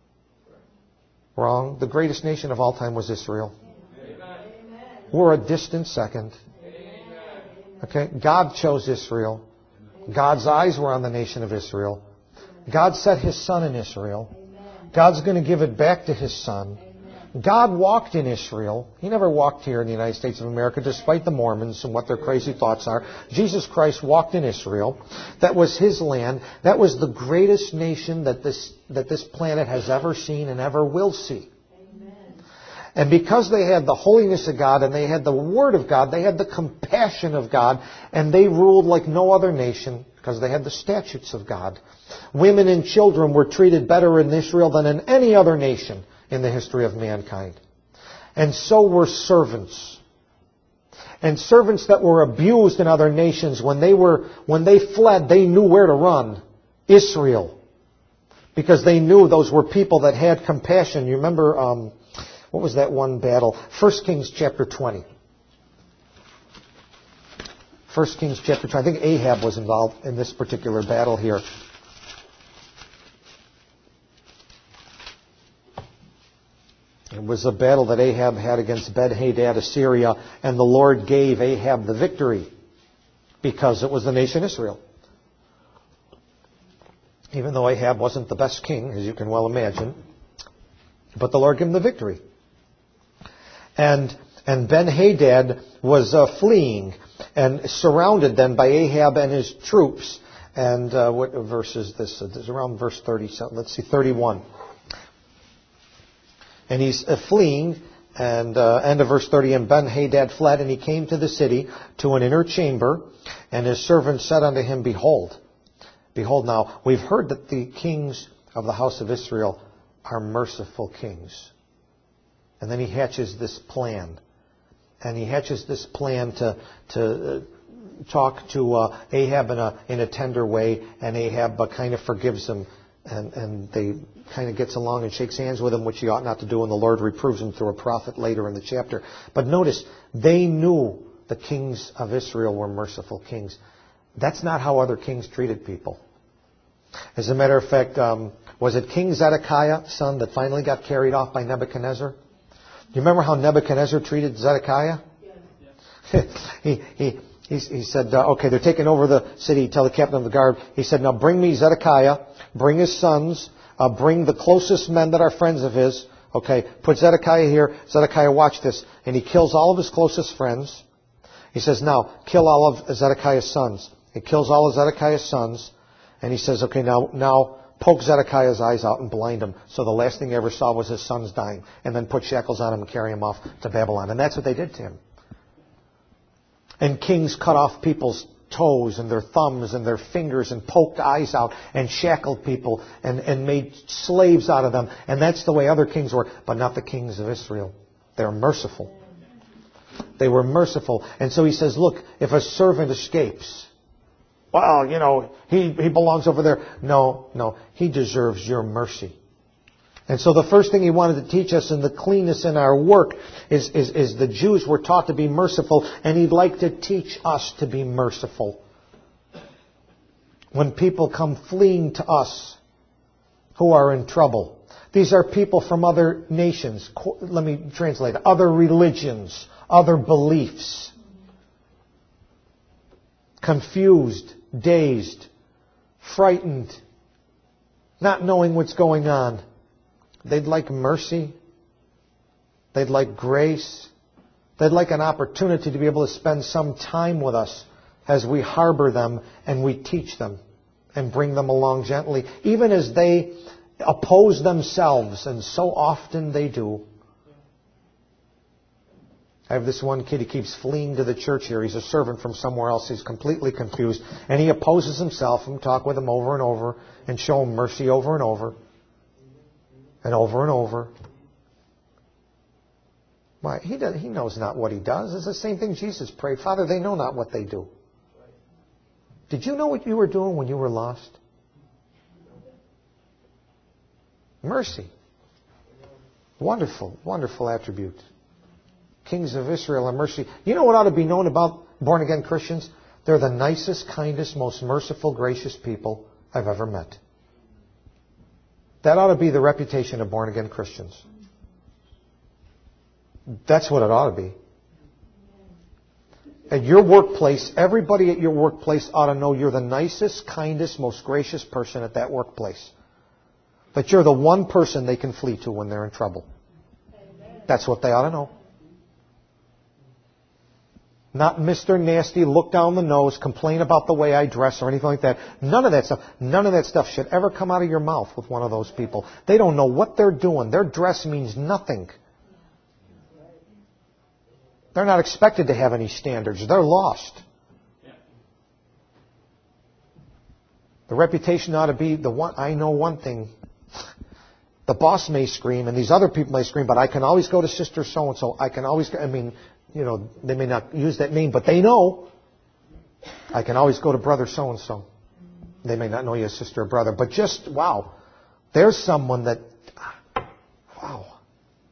Wrong. The greatest nation of all time was Israel. Amen. We're a distant second. Amen. Okay? God chose Israel. God's eyes were on the nation of Israel. God set His Son in Israel. God's going to give it back to His Son. God walked in Israel. He never walked here in the United States of America, despite the Mormons and what their crazy thoughts are. Jesus Christ walked in Israel. That was His land. That was the greatest nation that this, that this planet has ever seen and ever will see. Amen. And because they had the holiness of God and they had the Word of God, they had the compassion of God, and they ruled like no other nation because they had the statutes of God. Women and children were treated better in Israel than in any other nation in the history of mankind. And so were servants. And servants that were abused in other nations, when they were, when they fled, they knew where to run. Israel. Because they knew those were people that had compassion. You remember, um, what was that one battle? First Kings chapter twenty. First Kings chapter twenty. I think Ahab was involved in this particular battle here. It was a battle that Ahab had against Ben-Hadad of Syria, and the Lord gave Ahab the victory because it was the nation Israel. Even though Ahab wasn't the best king, as you can well imagine, but the Lord gave him the victory. And and Ben-Hadad was uh, fleeing and surrounded then by Ahab and his troops. And uh, what verse is this? It's around verse thirty. Let's see, thirty-one. And he's uh, fleeing, and uh, end of verse thirty. And Ben-Hadad fled, and he came to the city, to an inner chamber, and his servant said unto him, Behold, behold now, we've heard that the kings of the house of Israel are merciful kings. And then he hatches this plan. And he hatches this plan to to uh, talk to uh, Ahab in a in a tender way, and Ahab uh, kind of forgives him, and and they kind of gets along and shakes hands with him, which he ought not to do, and the Lord reproves him through a prophet later in the chapter. But notice, they knew the kings of Israel were merciful kings. That's not how other kings treated people. As a matter of fact, um, was it King Zedekiah's son that finally got carried off by Nebuchadnezzar? Do you remember how Nebuchadnezzar treated Zedekiah? Yes. he, he, he, he said, uh, okay, they're taking over the city. Tell the captain of the guard. He said, now bring me Zedekiah, bring his sons, uh, bring the closest men that are friends of his. Okay, put Zedekiah here. Zedekiah, watch this. And he kills all of his closest friends. He says, now, kill all of Zedekiah's sons. He kills all of Zedekiah's sons. And he says, okay, now, now, poke Zedekiah's eyes out and blind him. So the last thing he ever saw was his sons dying. And then put shackles on him and carry him off to Babylon. And that's what they did to him. And kings cut off people's toes and their thumbs and their fingers and poked eyes out and shackled people and, and made slaves out of them. And that's the way other kings were, but not the kings of Israel. They're merciful. They were merciful. And so he says, look, if a servant escapes, well, you know, he, he belongs over there. No, no, he deserves your mercy. And so the first thing he wanted to teach us in the cleanness in our work is, is, is the Jews were taught to be merciful, and he'd like to teach us to be merciful. When people come fleeing to us who are in trouble, these are people from other nations, let me translate, other religions, other beliefs, confused, dazed, frightened, not knowing what's going on. They'd like mercy. They'd like grace. They'd like an opportunity to be able to spend some time with us as we harbor them and we teach them and bring them along gently, even as they oppose themselves, and so often they do. I have this one kid, he keeps fleeing to the church here. He's a servant from somewhere else. He's completely confused. And he opposes himself, and talk with him over and over and show him mercy over and over and over and over. Why? He does, he knows not what he does. It's the same thing Jesus prayed. Father, they know not what they do. Did you know what you were doing when you were lost? Mercy. Wonderful, wonderful attribute. Kings of Israel are mercy. You know what ought to be known about born-again Christians? They're the nicest, kindest, most merciful, gracious people I've ever met. That ought to be the reputation of born-again Christians. That's what it ought to be. At your workplace, everybody at your workplace ought to know you're the nicest, kindest, most gracious person at that workplace. That you're the one person they can flee to when they're in trouble. That's what they ought to know. Not Mister Nasty, look down the nose, complain about the way I dress or anything like that. None of that stuff. None of that stuff should ever come out of your mouth with one of those people. They don't know what they're doing. Their dress means nothing. They're not expected to have any standards. They're lost. The reputation ought to be the one. I know one thing. The boss may scream and these other people may scream, but I can always go to Sister so-and-so. I can always, I mean, you know, they may not use that name, but they know. I can always go to Brother so-and-so. They may not know you as sister or brother, but just, wow. There's someone that, wow.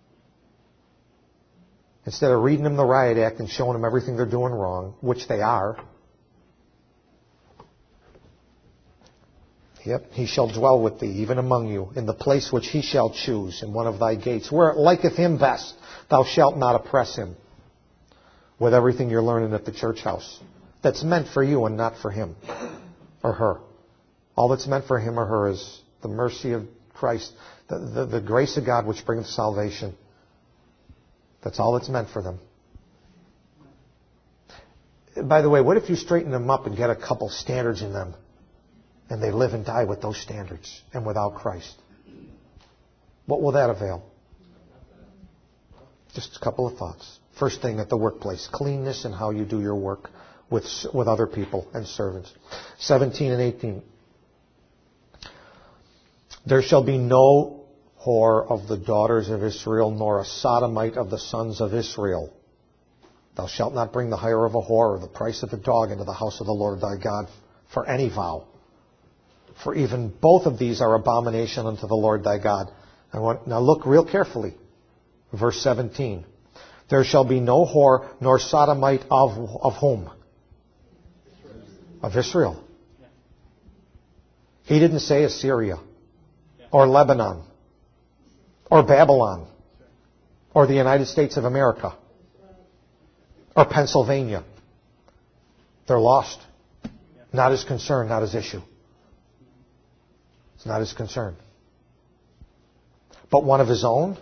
Instead of reading them the riot act and showing them everything they're doing wrong, which they are. Yep, he shall dwell with thee, even among you, in the place which he shall choose, in one of thy gates. Where it liketh him best, thou shalt not oppress him. With everything you're learning at the church house. That's meant for you and not for him or her. All that's meant for him or her is the mercy of Christ, the, the, the grace of God which brings salvation. That's all it's meant for them. By the way, what if you straighten them up and get a couple standards in them, and they live and die with those standards and without Christ? What will that avail? Just a couple of thoughts. First thing at the workplace, cleanness and how you do your work with with other people and servants. seventeen and eighteen. There shall be no whore of the daughters of Israel, nor a sodomite of the sons of Israel. Thou shalt not bring the hire of a whore or the price of a dog into the house of the Lord thy God for any vow. For even both of these are abomination unto the Lord thy God. I want, now look real carefully. Verse seventeen. There shall be no whore nor sodomite of, of whom? Of Israel. He didn't say Assyria or Lebanon or Babylon or the United States of America or Pennsylvania. They're lost. Not his concern, not his issue. It's not his concern. But one of his own?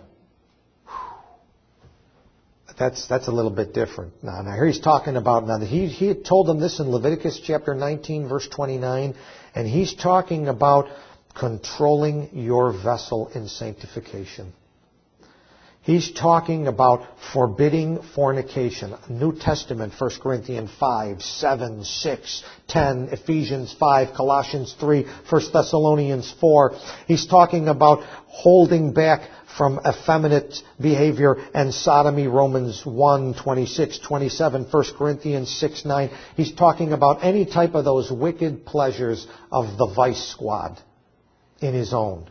That's that's a little bit different. Now, now here he's talking about, now he, he had told them this in Leviticus chapter nineteen, verse twenty-nine, and he's talking about controlling your vessel in sanctification. He's talking about forbidding fornication. New Testament, First Corinthians five, seven, six, ten, Ephesians five, Colossians three, First Thessalonians four. He's talking about holding back from effeminate behavior and sodomy, Romans one, twenty-six, twenty-seven, First Corinthians six, nine. He's talking about any type of those wicked pleasures of the vice squad in his own.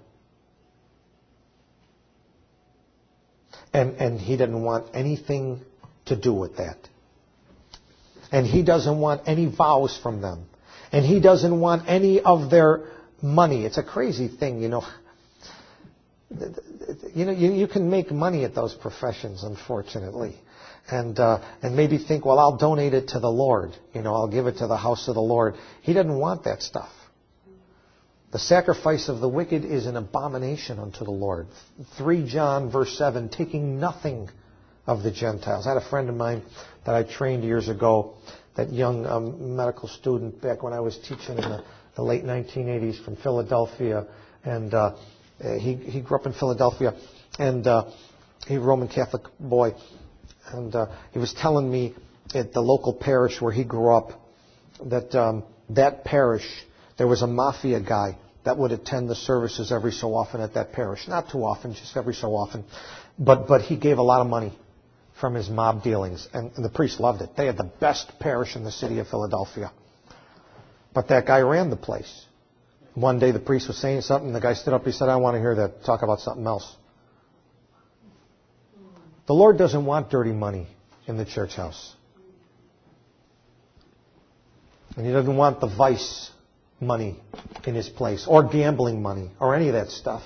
And, and he didn't want anything to do with that. And he doesn't want any vows from them. And he doesn't want any of their money. It's a crazy thing, you know. You know, you, you can make money at those professions, unfortunately. And uh, and maybe think, well, I'll donate it to the Lord. You know, I'll give it to the house of the Lord. He doesn't want that stuff. The sacrifice of the wicked is an abomination unto the Lord. Three John verse seven, taking nothing of the Gentiles. I had a friend of mine that I trained years ago, that young um, medical student back when I was teaching in the, the late nineteen eighties from Philadelphia. And uh, he, he grew up in Philadelphia. And uh, he was a Roman Catholic boy. And uh, he was telling me at the local parish where he grew up that um, that parish, there was a mafia guy that would attend the services every so often at that parish. Not too often, just every so often. But but he gave a lot of money from his mob dealings. And, and the priest loved it. They had the best parish in the city of Philadelphia. But that guy ran the place. One day the priest was saying something. The guy stood up. He said, I want to hear that. Talk about something else. The Lord doesn't want dirty money in the church house. And He doesn't want the vice money in His place, or gambling money, or any of that stuff.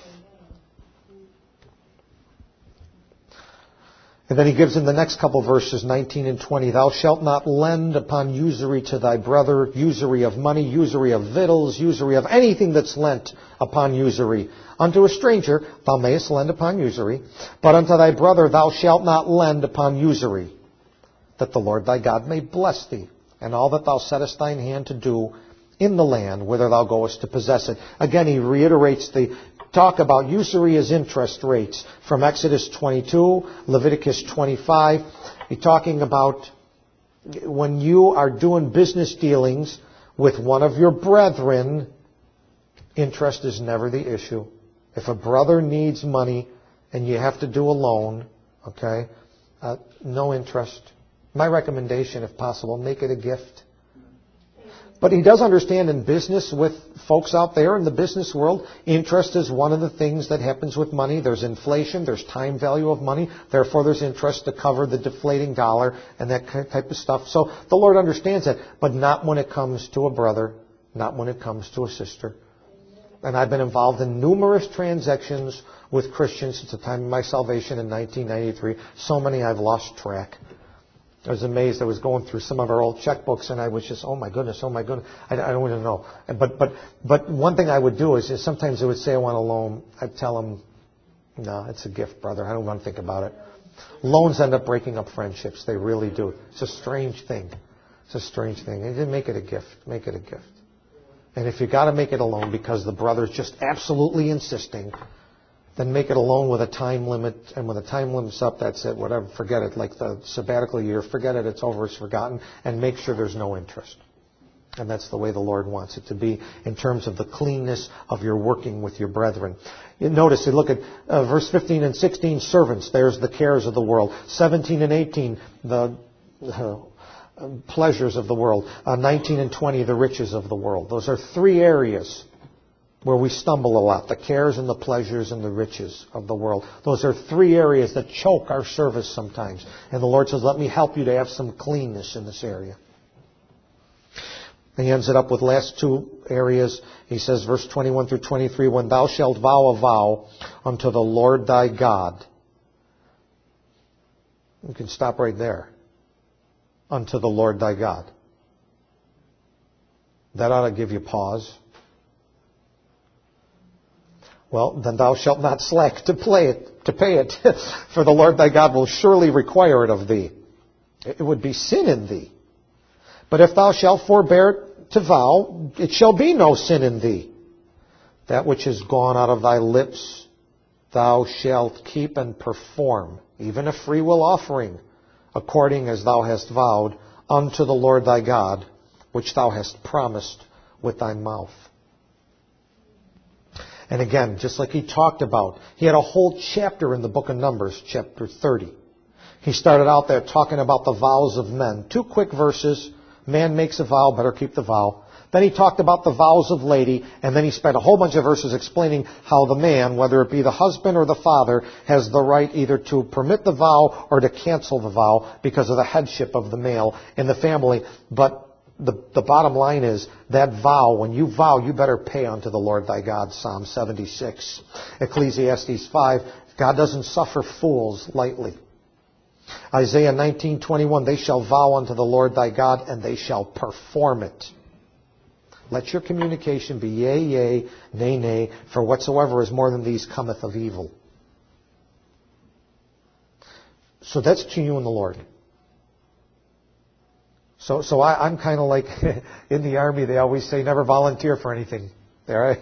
And then He gives in the next couple verses, nineteen and twenty, Thou shalt not lend upon usury to thy brother, usury of money, usury of victuals, usury of anything that's lent upon usury. Unto a stranger thou mayest lend upon usury, but unto thy brother thou shalt not lend upon usury, that the Lord thy God may bless thee, and all that thou settest thine hand to do in the land whither thou goest to possess it. Again, he reiterates the talk about usury as interest rates from Exodus twenty-two, Leviticus twenty-five. He's talking about when you are doing business dealings with one of your brethren, interest is never the issue. If a brother needs money and you have to do a loan, okay, uh, no interest. My recommendation, if possible, make it a gift. But he does understand in business with folks out there in the business world, interest is one of the things that happens with money. There's inflation, there's time value of money, therefore there's interest to cover the deflating dollar and that type of stuff. So the Lord understands that, but not when it comes to a brother, not when it comes to a sister. And I've been involved in numerous transactions with Christians since the time of my salvation in nineteen ninety-three. So many I've lost track. I was amazed. I was going through some of our old checkbooks, and I was just, oh my goodness, oh my goodness. I, I don't even know. But but but one thing I would do is, is sometimes they would say I want a loan. I'd tell them, no, it's a gift, brother. I don't want to think about it. Loans end up breaking up friendships. They really do. It's a strange thing. It's a strange thing. And then make it a gift. Make it a gift. And if you got to make it a loan because the brother's just absolutely insisting, then make it a loan with a time limit. And when the time limit's up, that's it. Whatever. Forget it. Like the sabbatical year. Forget it. It's over. It's forgotten. And make sure there's no interest. And that's the way the Lord wants it to be in terms of the cleanness of your working with your brethren. You notice, you look at uh, verse fifteen and sixteen, servants. There's the cares of the world. seventeen and eighteen, the uh, pleasures of the world. Uh, nineteen and twenty, the riches of the world. Those are three areas where we stumble a lot. The cares and the pleasures and the riches of the world. Those are three areas that choke our service sometimes. And the Lord says, let me help you to have some cleanness in this area. And he ends it up with last two areas. He says, verse twenty-one through twenty-three, when thou shalt vow a vow unto the Lord thy God. You can stop right there. Unto the Lord thy God. That ought to give you pause. Well, then thou shalt not slack to play it, to pay it, for the Lord thy God will surely require it of thee. It would be sin in thee. But if thou shalt forbear to vow, it shall be no sin in thee. That which is gone out of thy lips, thou shalt keep and perform, even a freewill offering, according as thou hast vowed, unto the Lord thy God, which thou hast promised with thy mouth. And again, just like he talked about, he had a whole chapter in the book of Numbers, chapter thirty. He started out there talking about the vows of men. Two quick verses. Man makes a vow, better keep the vow. Then he talked about the vows of lady, and then he spent a whole bunch of verses explaining how the man, whether it be the husband or the father, has the right either to permit the vow or to cancel the vow because of the headship of the male in the family. But the, the bottom line is that vow, when you vow, you better pay unto the Lord thy God, Psalm seventy-six. Ecclesiastes five, God doesn't suffer fools lightly. Isaiah nineteen twenty-one, they shall vow unto the Lord thy God, and they shall perform it. Let your communication be yea, yea, nay, nay, for whatsoever is more than these cometh of evil. So that's to you and the Lord. So so I, I'm kind of like, in the Army, they always say never volunteer for anything. There,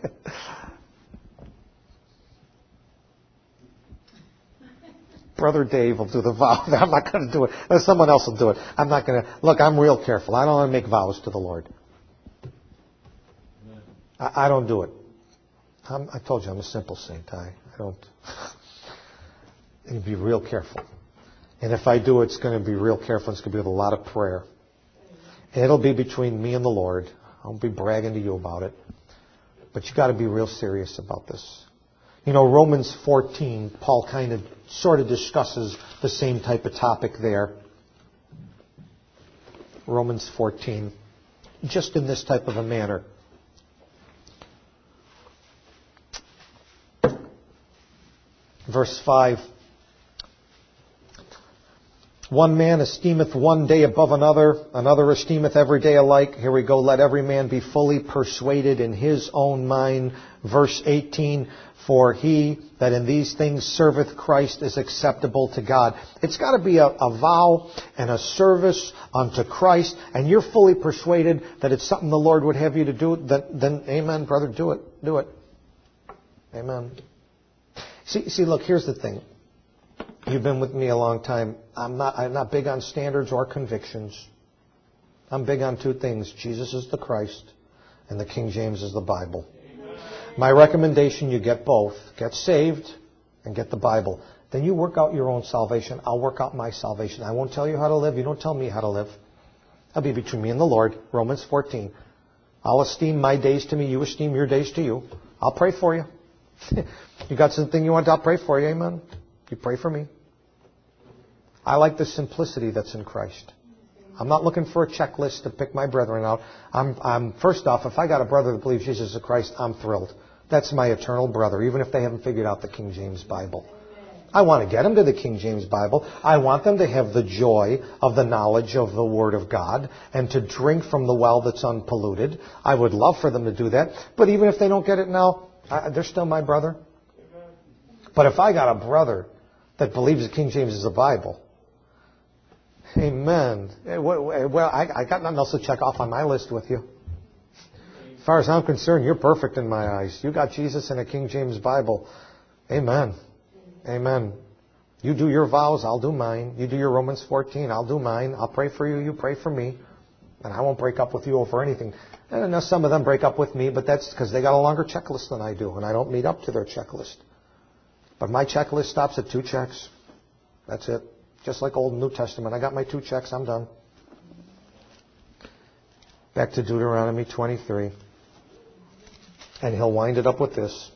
Brother Dave will do the vow. I'm not going to do it. Someone else will do it. I'm not going to. Look, I'm real careful. I don't want to make vows to the Lord. I, I don't do it. I'm, I told you I'm a simple saint. I, I don't. You be real careful. And if I do, it's going to be real careful. It's going to be with a lot of prayer. And it'll be between me and the Lord. I won't be bragging to you about it. But you got to be real serious about this. You know, Romans fourteen, Paul kind of sort of discusses the same type of topic there. Romans fourteen, just in this type of a manner. Verse five. One man esteemeth one day above another, another esteemeth every day alike. Here we go. Let every man be fully persuaded in his own mind. Verse eighteen, for he that in these things serveth Christ is acceptable to God. It's got to be a, a vow and a service unto Christ, and you're fully persuaded that it's something the Lord would have you to do, then, then amen, brother, do it. Do it. Amen. See, see, look, here's the thing. You've been with me a long time. I'm not, I'm not big on standards or convictions. I'm big on two things. Jesus is the Christ, and the King James is the Bible. Amen. My recommendation, you get both. Get saved and get the Bible. Then you work out your own salvation. I'll work out my salvation. I won't tell you how to live. You don't tell me how to live. That'll be between me and the Lord. Romans fourteen. I'll esteem my days to me. You esteem your days to you. I'll pray for you. You got something you want, I'll pray for you. Amen. You pray for me. I like the simplicity that's in Christ. I'm not looking for a checklist to pick my brethren out. I'm, I'm first off, if I got a brother that believes Jesus is Christ, I'm thrilled. That's my eternal brother, even if they haven't figured out the King James Bible. I want to get them to the King James Bible. I want them to have the joy of the knowledge of the Word of God and to drink from the well that's unpolluted. I would love for them to do that. But even if they don't get it now, I, they're still my brother. But if I got a brother that believes that King James is a Bible. Amen. Well, I, I got nothing else to check off on my list with you. As far as I'm concerned, you're perfect in my eyes. You got Jesus in a King James Bible. Amen. Amen. You do your vows, I'll do mine. You do your Romans fourteen, I'll do mine. I'll pray for you, you pray for me. And I won't break up with you over anything. And now some of them break up with me, but that's because they got a longer checklist than I do, and I don't meet up to their checklist. But my checklist stops at two checks. That's it. Just like Old and New Testament. I got my two checks, I'm done. Back to Deuteronomy twenty-three. And he'll wind it up with this.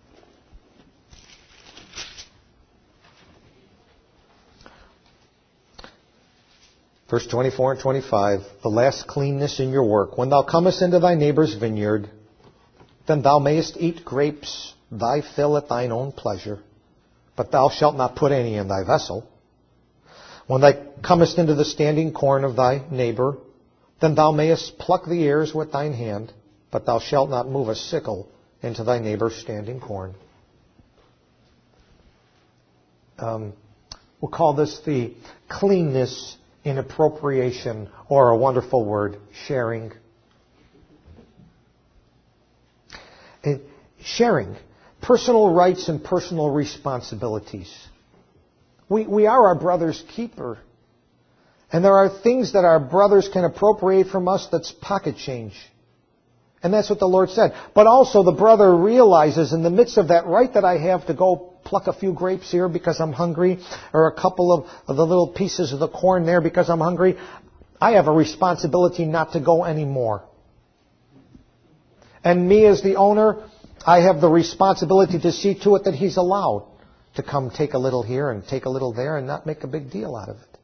Verse twenty-four and twenty-five, the last cleanness in your work. When thou comest into thy neighbour's vineyard, then thou mayest eat grapes, thy fill at thine own pleasure, but thou shalt not put any in thy vessel. When thou comest into the standing corn of thy neighbour, then thou mayest pluck the ears with thine hand, but thou shalt not move a sickle into thy neighbour's standing corn. Um, we'll call this the cleanness in appropriation, or a wonderful word, sharing. And sharing. Personal rights and personal responsibilities. We, we are our brother's keeper. And there are things that our brothers can appropriate from us that's pocket change. And that's what the Lord said. But also the brother realizes in the midst of that right that I have to go pluck a few grapes here because I'm hungry, or a couple of, of the little pieces of the corn there because I'm hungry, I have a responsibility not to go anymore. And me as the owner, I have the responsibility to see to it that he's allowed to come take a little here and take a little there and not make a big deal out of it.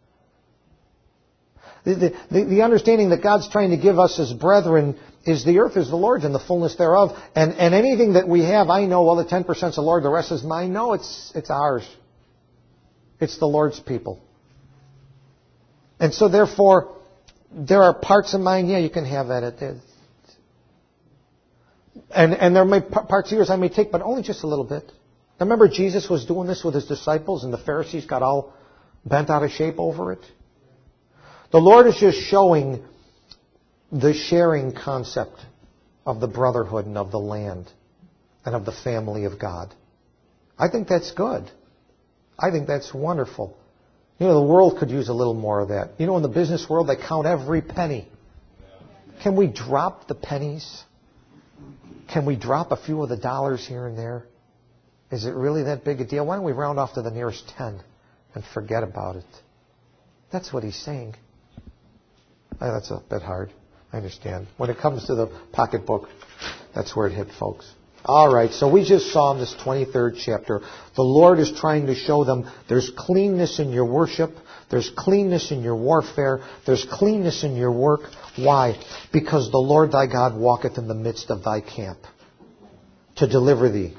The, the, the understanding that God's trying to give us as brethren is the earth is the Lord's and the fullness thereof. And, and anything that we have, I know, well, the ten percent is the Lord, the rest is mine. No, it's, it's ours. It's the Lord's people. And so therefore, there are parts of mine, yeah, you can have at it. And, and there may parts of yours I may take, but only just a little bit. Remember Jesus was doing this with his disciples and the Pharisees got all bent out of shape over it? The Lord is just showing the sharing concept of the brotherhood and of the land and of the family of God. I think that's good. I think that's wonderful. You know, the world could use a little more of that. You know, in the business world, they count every penny. Can we drop the pennies? Can we drop a few of the dollars here and there? Is it really that big a deal? Why don't we round off to the nearest ten and forget about it? That's what he's saying. Oh, that's a bit hard. I understand. When it comes to the pocketbook, that's where it hit, folks. All right, so we just saw in this twenty-third chapter, the Lord is trying to show them there's cleanness in your worship, there's cleanness in your warfare, there's cleanness in your work. Why? Because the Lord thy God walketh in the midst of thy camp to deliver thee,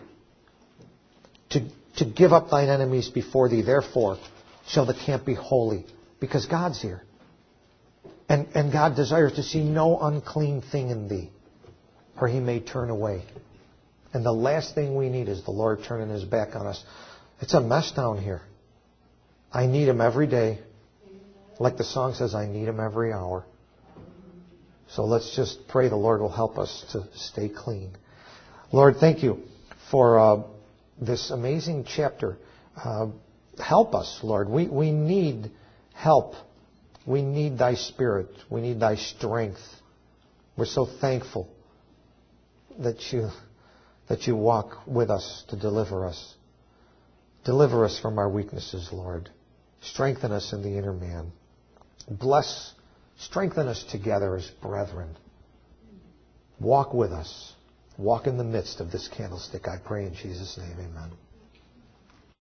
to, to give up thine enemies before thee. Therefore shall the camp be holy, because God's here. And, and God desires to see no unclean thing in thee, or he may turn away. And the last thing we need is the Lord turning his back on us. It's a mess down here. I need him every day. Like the song says, I need him every hour. So let's just pray the Lord will help us to stay clean. Lord, thank you for uh, this amazing chapter. Uh, help us, Lord. We, we need help. We need thy spirit. We need thy strength. We're so thankful that you, that you walk with us to deliver us. Deliver us from our weaknesses, Lord. Strengthen us in the inner man. Bless, strengthen us together as brethren. Walk with us. Walk in the midst of this candlestick. I pray in Jesus' name, amen.